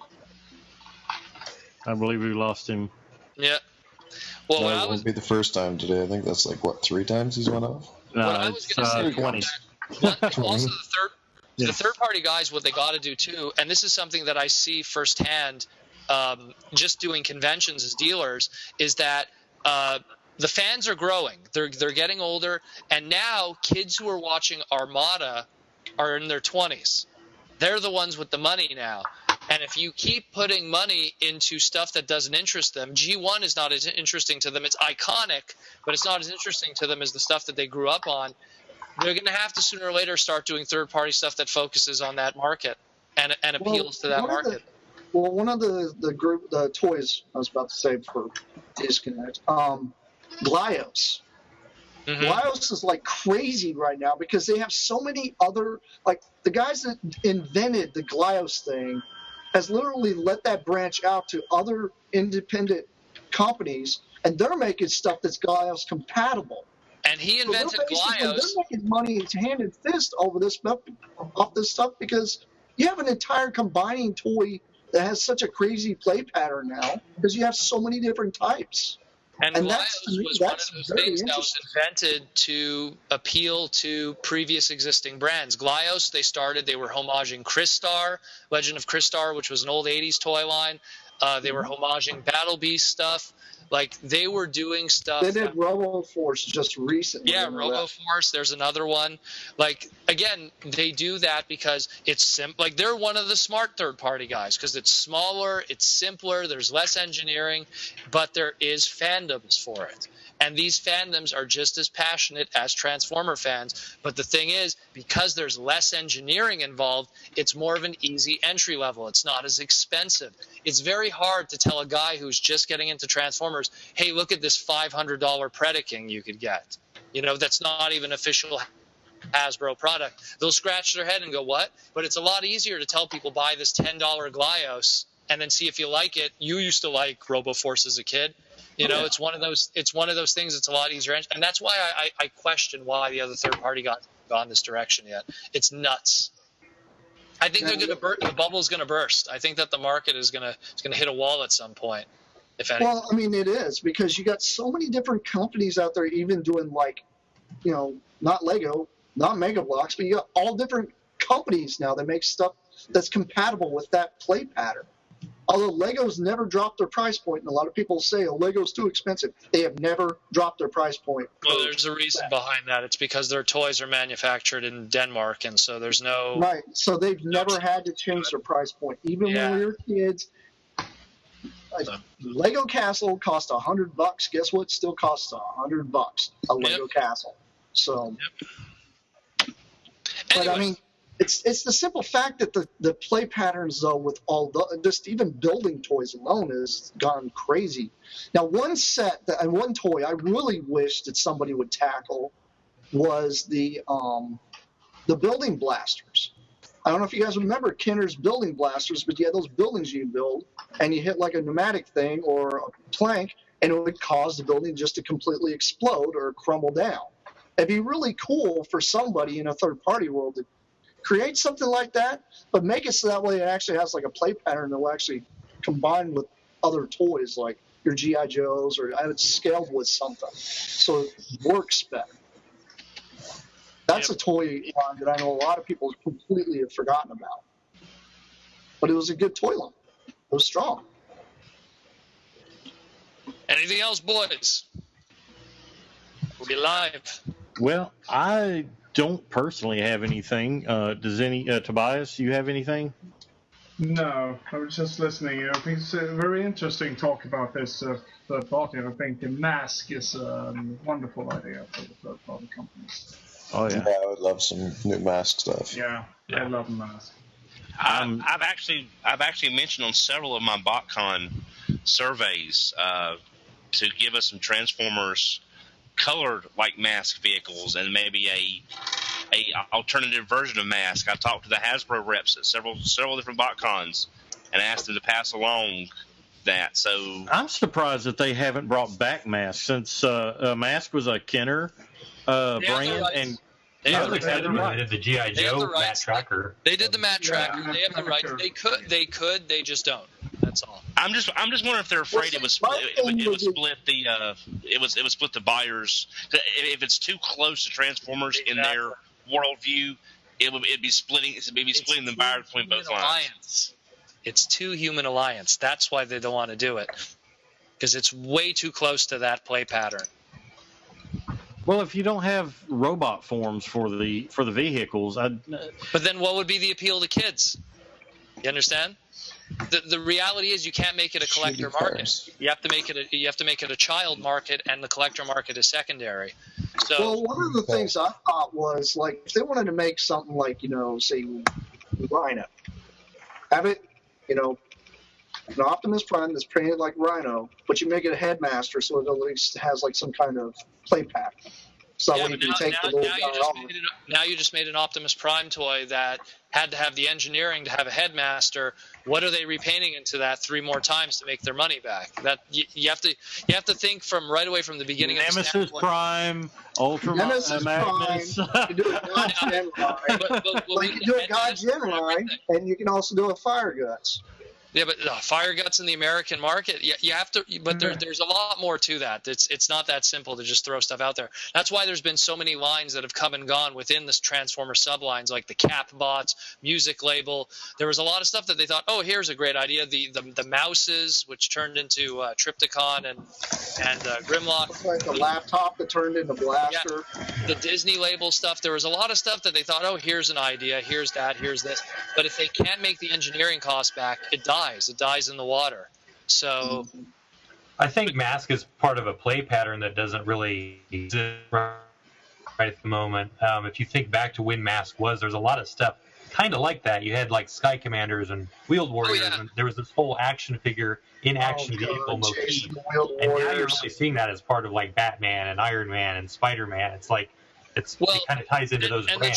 I believe we lost him. Yeah. Well, that won't be the first time today. I think that's like, what, 3 times he's went off? No, it's 20. Also, the third-party guys, what they got to do too, and this is something that I see firsthand, just doing conventions as dealers, is that the fans are growing. They're getting older, and now kids who are watching Armada are in their 20s. They're the ones with the money now. And if you keep putting money into stuff that doesn't interest them, G1 is not as interesting to them. It's iconic, but it's not as interesting to them as the stuff that they grew up on. They're going to have to sooner or later start doing third-party stuff that focuses on that market and appeals to that market. One of the toys I was about to say for Disconnect, Glyos. Mm-hmm. Glyos is like crazy right now because they have so many other, like the guys that invented the Glyos thing has literally let that branch out to other independent companies, and they're making stuff that's Glyos compatible. And he invented Glyos. They're making money hand and fist over this stuff, off this stuff, because you have an entire combining toy that has such a crazy play pattern now because you have so many different types. And that's Glyos was one of those things that was invented to appeal to previous existing brands. Glyos, they were homaging Crystar, Legend of Crystar, which was an old 80s toy line. They were homaging Battle Beast stuff. Like, they were doing stuff. They did RoboForce just recently. Yeah, RoboForce. There's another one. Like, again, they do that because it's simple. Like, they're one of the smart third-party guys because it's smaller, it's simpler, there's less engineering, but there is fandoms for it. And these fandoms are just as passionate as Transformer fans. But the thing is, because there's less engineering involved, it's more of an easy entry level. It's not as expensive. It's very hard to tell a guy who's just getting into Transformers, hey, look at this $500 Predaking you could get. You know, that's not even official Hasbro product. They'll scratch their head and go, what? But it's a lot easier to tell people, buy this $10 Glyos and then see if you like it. You used to like RoboForce as a kid. You know, it's one of those things that's a lot easier. And that's why I question why the other third-party guys haven't gone this direction yet. It's nuts. I think the bubble's going to burst. I think that the market is going to hit a wall at some point, if anything. Well, I mean, it is because you got so many different companies out there even doing, like, you know, not Lego, not Mega Bloks, but you got all different companies now that make stuff that's compatible with that play pattern. Although Legos never dropped their price point, and a lot of people say, oh, Lego's too expensive. They have never dropped their price point. Well, there's a reason behind that. It's because their toys are manufactured in Denmark, and so there's no... Right, so they've never had to change their price point. Even when we were kids, Lego Castle cost $100. Guess what? Still costs $100, a Lego Castle. So, but I mean... It's the simple fact that the play patterns, though, with all the just even building toys alone has gone crazy. Now, one set and one toy I really wish that somebody would tackle was the building blasters. I don't know if you guys remember Kenner's building blasters, but you had those buildings you build, and you hit like a pneumatic thing or a plank, and it would cause the building just to completely explode or crumble down. It'd be really cool for somebody in a third-party world to create something like that, but make it so that way it actually has like a play pattern that will actually combine with other toys like your G.I. Joes, or have it scaled with something so it works better. That's a toy line that I know a lot of people completely have forgotten about. But it was a good toy line. It was strong. Anything else, boys? We'll be live. Well, I don't personally have anything. Does Tobias, you have anything? No, I was just listening. I think it's a very interesting talk about this third party. I think the mask is a wonderful idea for the third party companies. Oh yeah, I would love some new mask stuff. Yeah. I love mask. I've actually mentioned on several of my BotCon surveys to give us some Transformers colored like mask vehicles and maybe a alternative version of mask. I talked to the Hasbro reps at several different BotCons and asked them to pass along that. So I'm surprised that they haven't brought back Mask since Mask was a Kenner brand, and they did the G.I. Joe Matt Tracker. They did the Matt Tracker. They have the rights. They could. They just don't. That's all. I'm just wondering if they're afraid it would split the buyers. If it's too close to Transformers in their worldview, it'd be splitting the buyers between both lines. It's two human alliance. That's why they don't want to do it, because it's way too close to that play pattern. Well, if you don't have robot forms for the vehicles, but then what would be the appeal to kids? You understand? The reality is you can't make it a collector market. You have to make it a child market, and the collector market is secondary. So, well, one of the things I thought was, like, if they wanted to make something like, say, Rhino, have it, an Optimus Prime that's painted like Rhino, but you make it a Headmaster so it at least has like some kind of play pack. So when you take the little guy off. Now you just made an Optimus Prime toy that had to have the engineering to have a Headmaster. What are they repainting into that 3 more times to make their money back? That you have to think from right away from the beginning. Nemesis Prime, Ultra Magnus. You can do a God Gen line, you can do a God Gen line, and you can also do a Fire Guts. Yeah, but Fire Guts in the American market, you have to. But there's a lot more to that. It's not that simple to just throw stuff out there. That's why there's been so many lines that have come and gone within this Transformer sublines, like the Cap Bots, Music Label. There was a lot of stuff that they thought, oh, here's a great idea. The Mouses, which turned into Triptychon and Grimlock. Like the laptop that turned into Blaster. Yeah. The Disney Label stuff. There was a lot of stuff that they thought, oh, here's an idea, here's that, here's this. But if they can't make the engineering costs back, it dies. It dies in the water. So I think Mask is part of a play pattern that doesn't really exist right at the moment. If you think back to when Mask was, there's a lot of stuff kind of like that. You had like Sky Commanders and Wheeled Warriors, and there was this whole action figure in action vehicle motif. And now you're really seeing that as part of like Batman and Iron Man and Spider-Man. It's like it kind of ties into those brands.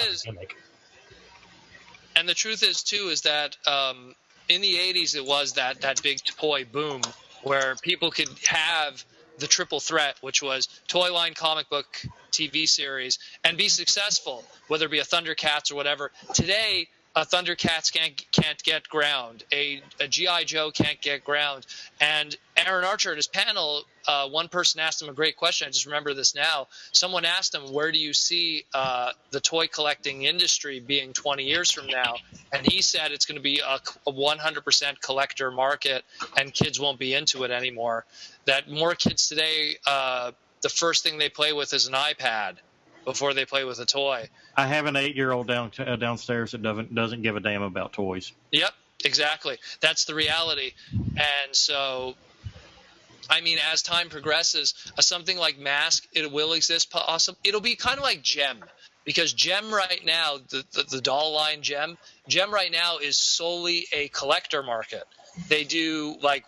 The truth is too is that in the 80s, it was that big toy boom where people could have the triple threat, which was toy line, comic book, TV series, and be successful, whether it be a Thundercats or whatever. Today, a Thundercats can't get ground. A G.I. Joe can't get ground. And Aaron Archer at his panel, one person asked him a great question. I just remember this now. Someone asked him, where do you see the toy collecting industry being 20 years from now? And he said it's going to be a 100% collector market, and kids won't be into it anymore. That more kids today, the first thing they play with is an iPad before they play with a toy. I have an 8-year-old downstairs that doesn't give a damn about toys. Yep, exactly. That's the reality. And so, I mean, as time progresses, something like Mask, it will exist. It'll be kind of like Gem, because Gem right now, the doll line Gem right now is solely a collector market. They do like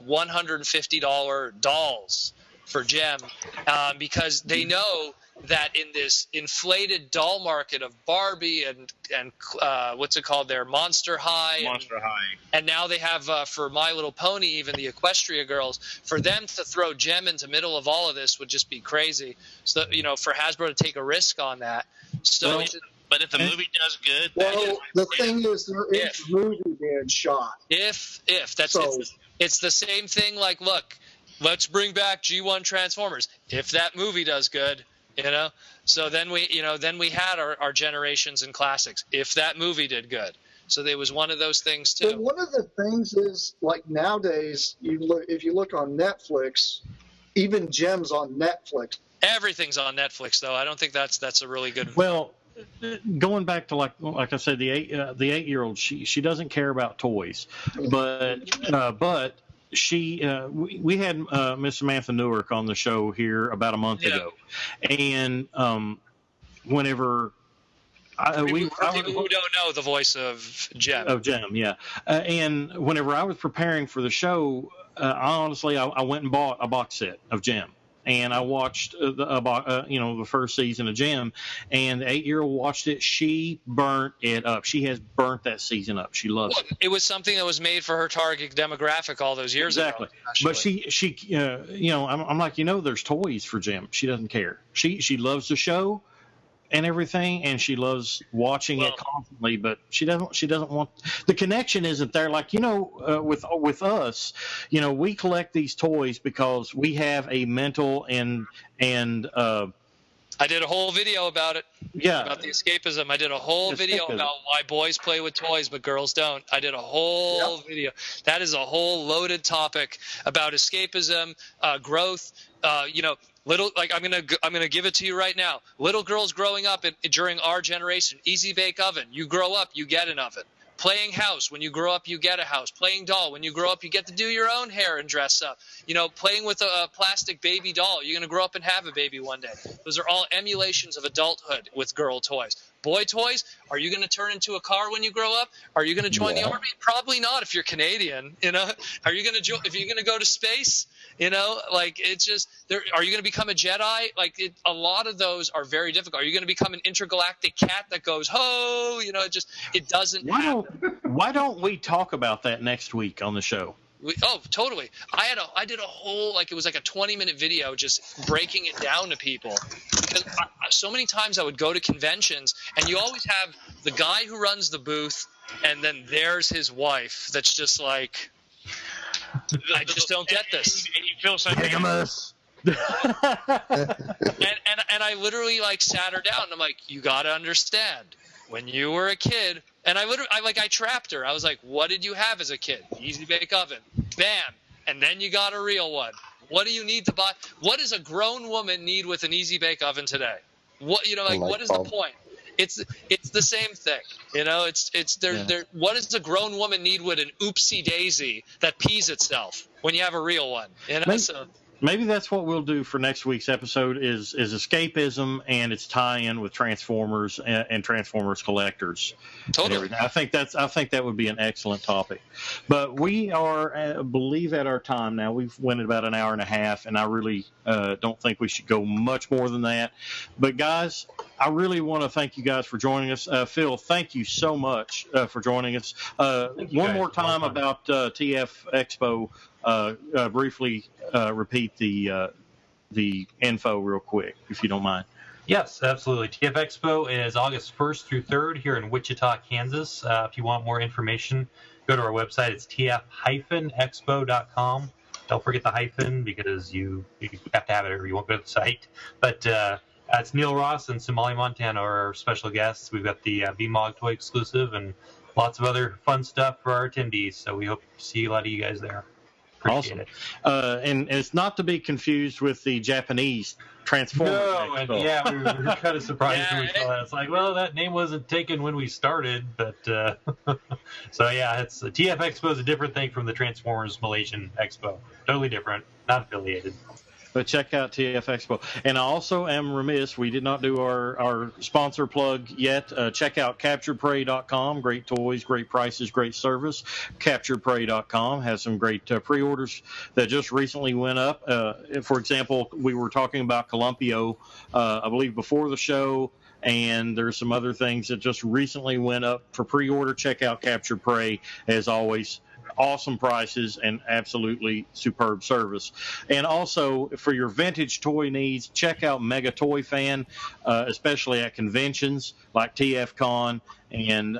$150 dolls for Gem because they know that in this inflated doll market of Barbie and what's it called there, Monster High, and now they have for My Little Pony, even the Equestria girls, for them to throw Gem into middle of all of this would just be crazy. So for Hasbro to take a risk on that. So. But if the movie does good, the thing is, there is a movie being shot. If that's it's the same thing. Like, look, let's bring back G1 Transformers. If that movie does good. So then we had our generations and classics. If that movie did good, so there was one of those things too. But one of the things is, like, nowadays, if you look on Netflix, even Gem's on Netflix. Everything's on Netflix, though. I don't think that's a really good. Well, going back to like I said, the 8-year-old, she doesn't care about toys, but. We had Miss Samantha Newark on the show here about a month ago, and whenever people who don't know the voice of Gem, and whenever I was preparing for the show, honestly, I went and bought a box set of Gem. And I watched the first season of Gem, and the 8-year-old watched it. She burnt it up. She has burnt that season up. She loves it. It was something that was made for her target demographic all those years ago. But she I'm like, there's toys for Gem. She doesn't care. She loves the show and everything, and she loves watching it constantly, but she doesn't want the connection isn't there. Like, with us, we collect these toys because we have a mental and I did a whole video about it. Yeah. About the escapism. I did a whole video about why boys play with toys but girls don't. I did a whole video. That is a whole loaded topic about escapism, growth, little, like, I'm gonna give it to you right now. Little girls growing up during our generation, easy bake oven. You grow up, you get an oven. Playing house, when you grow up, you get a house. Playing doll, when you grow up, you get to do your own hair and dress up. Playing with a plastic baby doll, you're going to grow up and have a baby one day. Those are all emulations of adulthood with girl toys. Boy toys, are you going to turn into a car when you grow up? Are you going to join the army? Probably not if you're Canadian. Are you going to if you're going to go to space? It's just are you going to become a Jedi? A lot of those are very difficult. Are you going to become an intergalactic cat that goes ho? It doesn't happen. Why don't we talk about that next week on the show? Totally. I did a whole, it was like a 20-minute video just breaking it down to people, because so many times I would go to conventions and you always have the guy who runs the booth, and then there's his wife that's just like, I just don't get this. And you feel so Bigamous. And I literally like sat her down and I'm like, you got to understand, when you were a kid, and I trapped her. I was like, what did you have as a kid? Easy bake oven. Bam. And then you got a real one. What do you need to buy? What does a grown woman need with an easy bake oven today? What what is the point? It's the same thing. What does a grown woman need with an oopsie daisy that pees itself when you have a real one? Maybe that's what we'll do for next week's episode is escapism and its tie-in with Transformers and Transformers collectors. Totally. I think that would be an excellent topic. But we are, I believe, at our time now. We've went at about an hour and a half, and I really don't think we should go much more than that. But guys, I really want to thank you guys for joining us. Phil, thank you so much for joining us. One more time about TF Expo. Briefly repeat the info real quick, if you don't mind. Yes, absolutely. TF Expo is August 1st through 3rd here in Wichita, Kansas. If you want more information, go to our website. It's tf-expo.com. Don't forget the hyphen because you have to have it or you won't go to the site. But it's Neil Ross and Somali Montana are our special guests. We've got the VMOG toy exclusive and lots of other fun stuff for our attendees. So we hope to see a lot of you guys there. Awesome. And it's not to be confused with the Japanese Transformers. No, and yeah, we were kind of surprised when we saw that. It's like, well, that name wasn't taken when we started, but so yeah, it's the TF Expo is a different thing from the Transformers Malaysian Expo. Totally different, not affiliated. But check out TF Expo. And I also am remiss, we did not do our sponsor plug yet. Check out CapturedPrey.com. Great toys, great prices, great service. CapturedPrey.com has some great pre-orders that just recently went up. For example, we were talking about Columpio, I believe, before the show. And there's some other things that just recently went up for pre-order. Check out Captured Prey, as always. Awesome prices and absolutely superb service. And also for your vintage toy needs, check out Mega Toy Fan, especially at conventions like TFCon and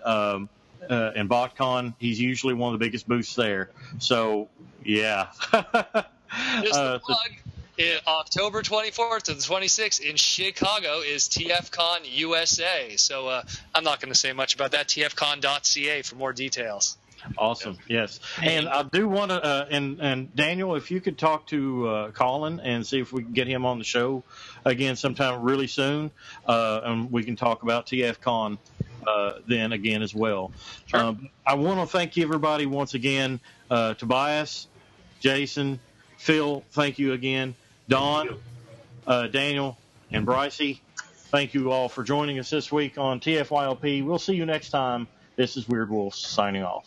BotCon. He's usually one of the biggest booths there. So yeah. Just a plug. October 24th to the 26th in Chicago is TFCon USA. So I'm not going to say much about that. TFCon.ca for more details. Awesome. Yes. And I do want to, and Daniel, if you could talk to Colin and see if we can get him on the show again sometime really soon, and we can talk about TFCon then again as well. Sure. I want to thank everybody once again. Tobias, Jason, Phil, thank you again. Don, Daniel, and Brycey, thank you all for joining us this week on TFYLP. We'll see you next time. This is Weird Wolf signing off.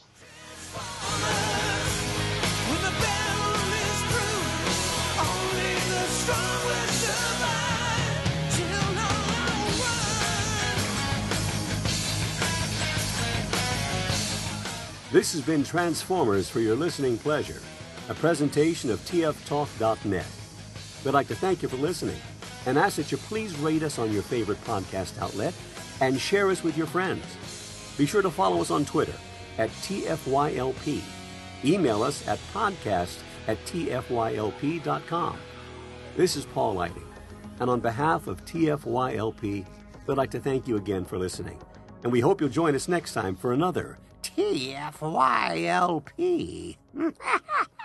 When the battle is through, only the strong will survive. Till no one. This has been Transformers for your listening pleasure, a presentation of tftalk.net. We'd like to thank you for listening and ask that you please rate us on your favorite podcast outlet and share us with your friends. Be sure to follow us on Twitter at TFYLP. Email us at podcast@tfylp.com. This is Paul Lighting, and on behalf of TFYLP, we'd like to thank you again for listening. And we hope you'll join us next time for another TFYLP.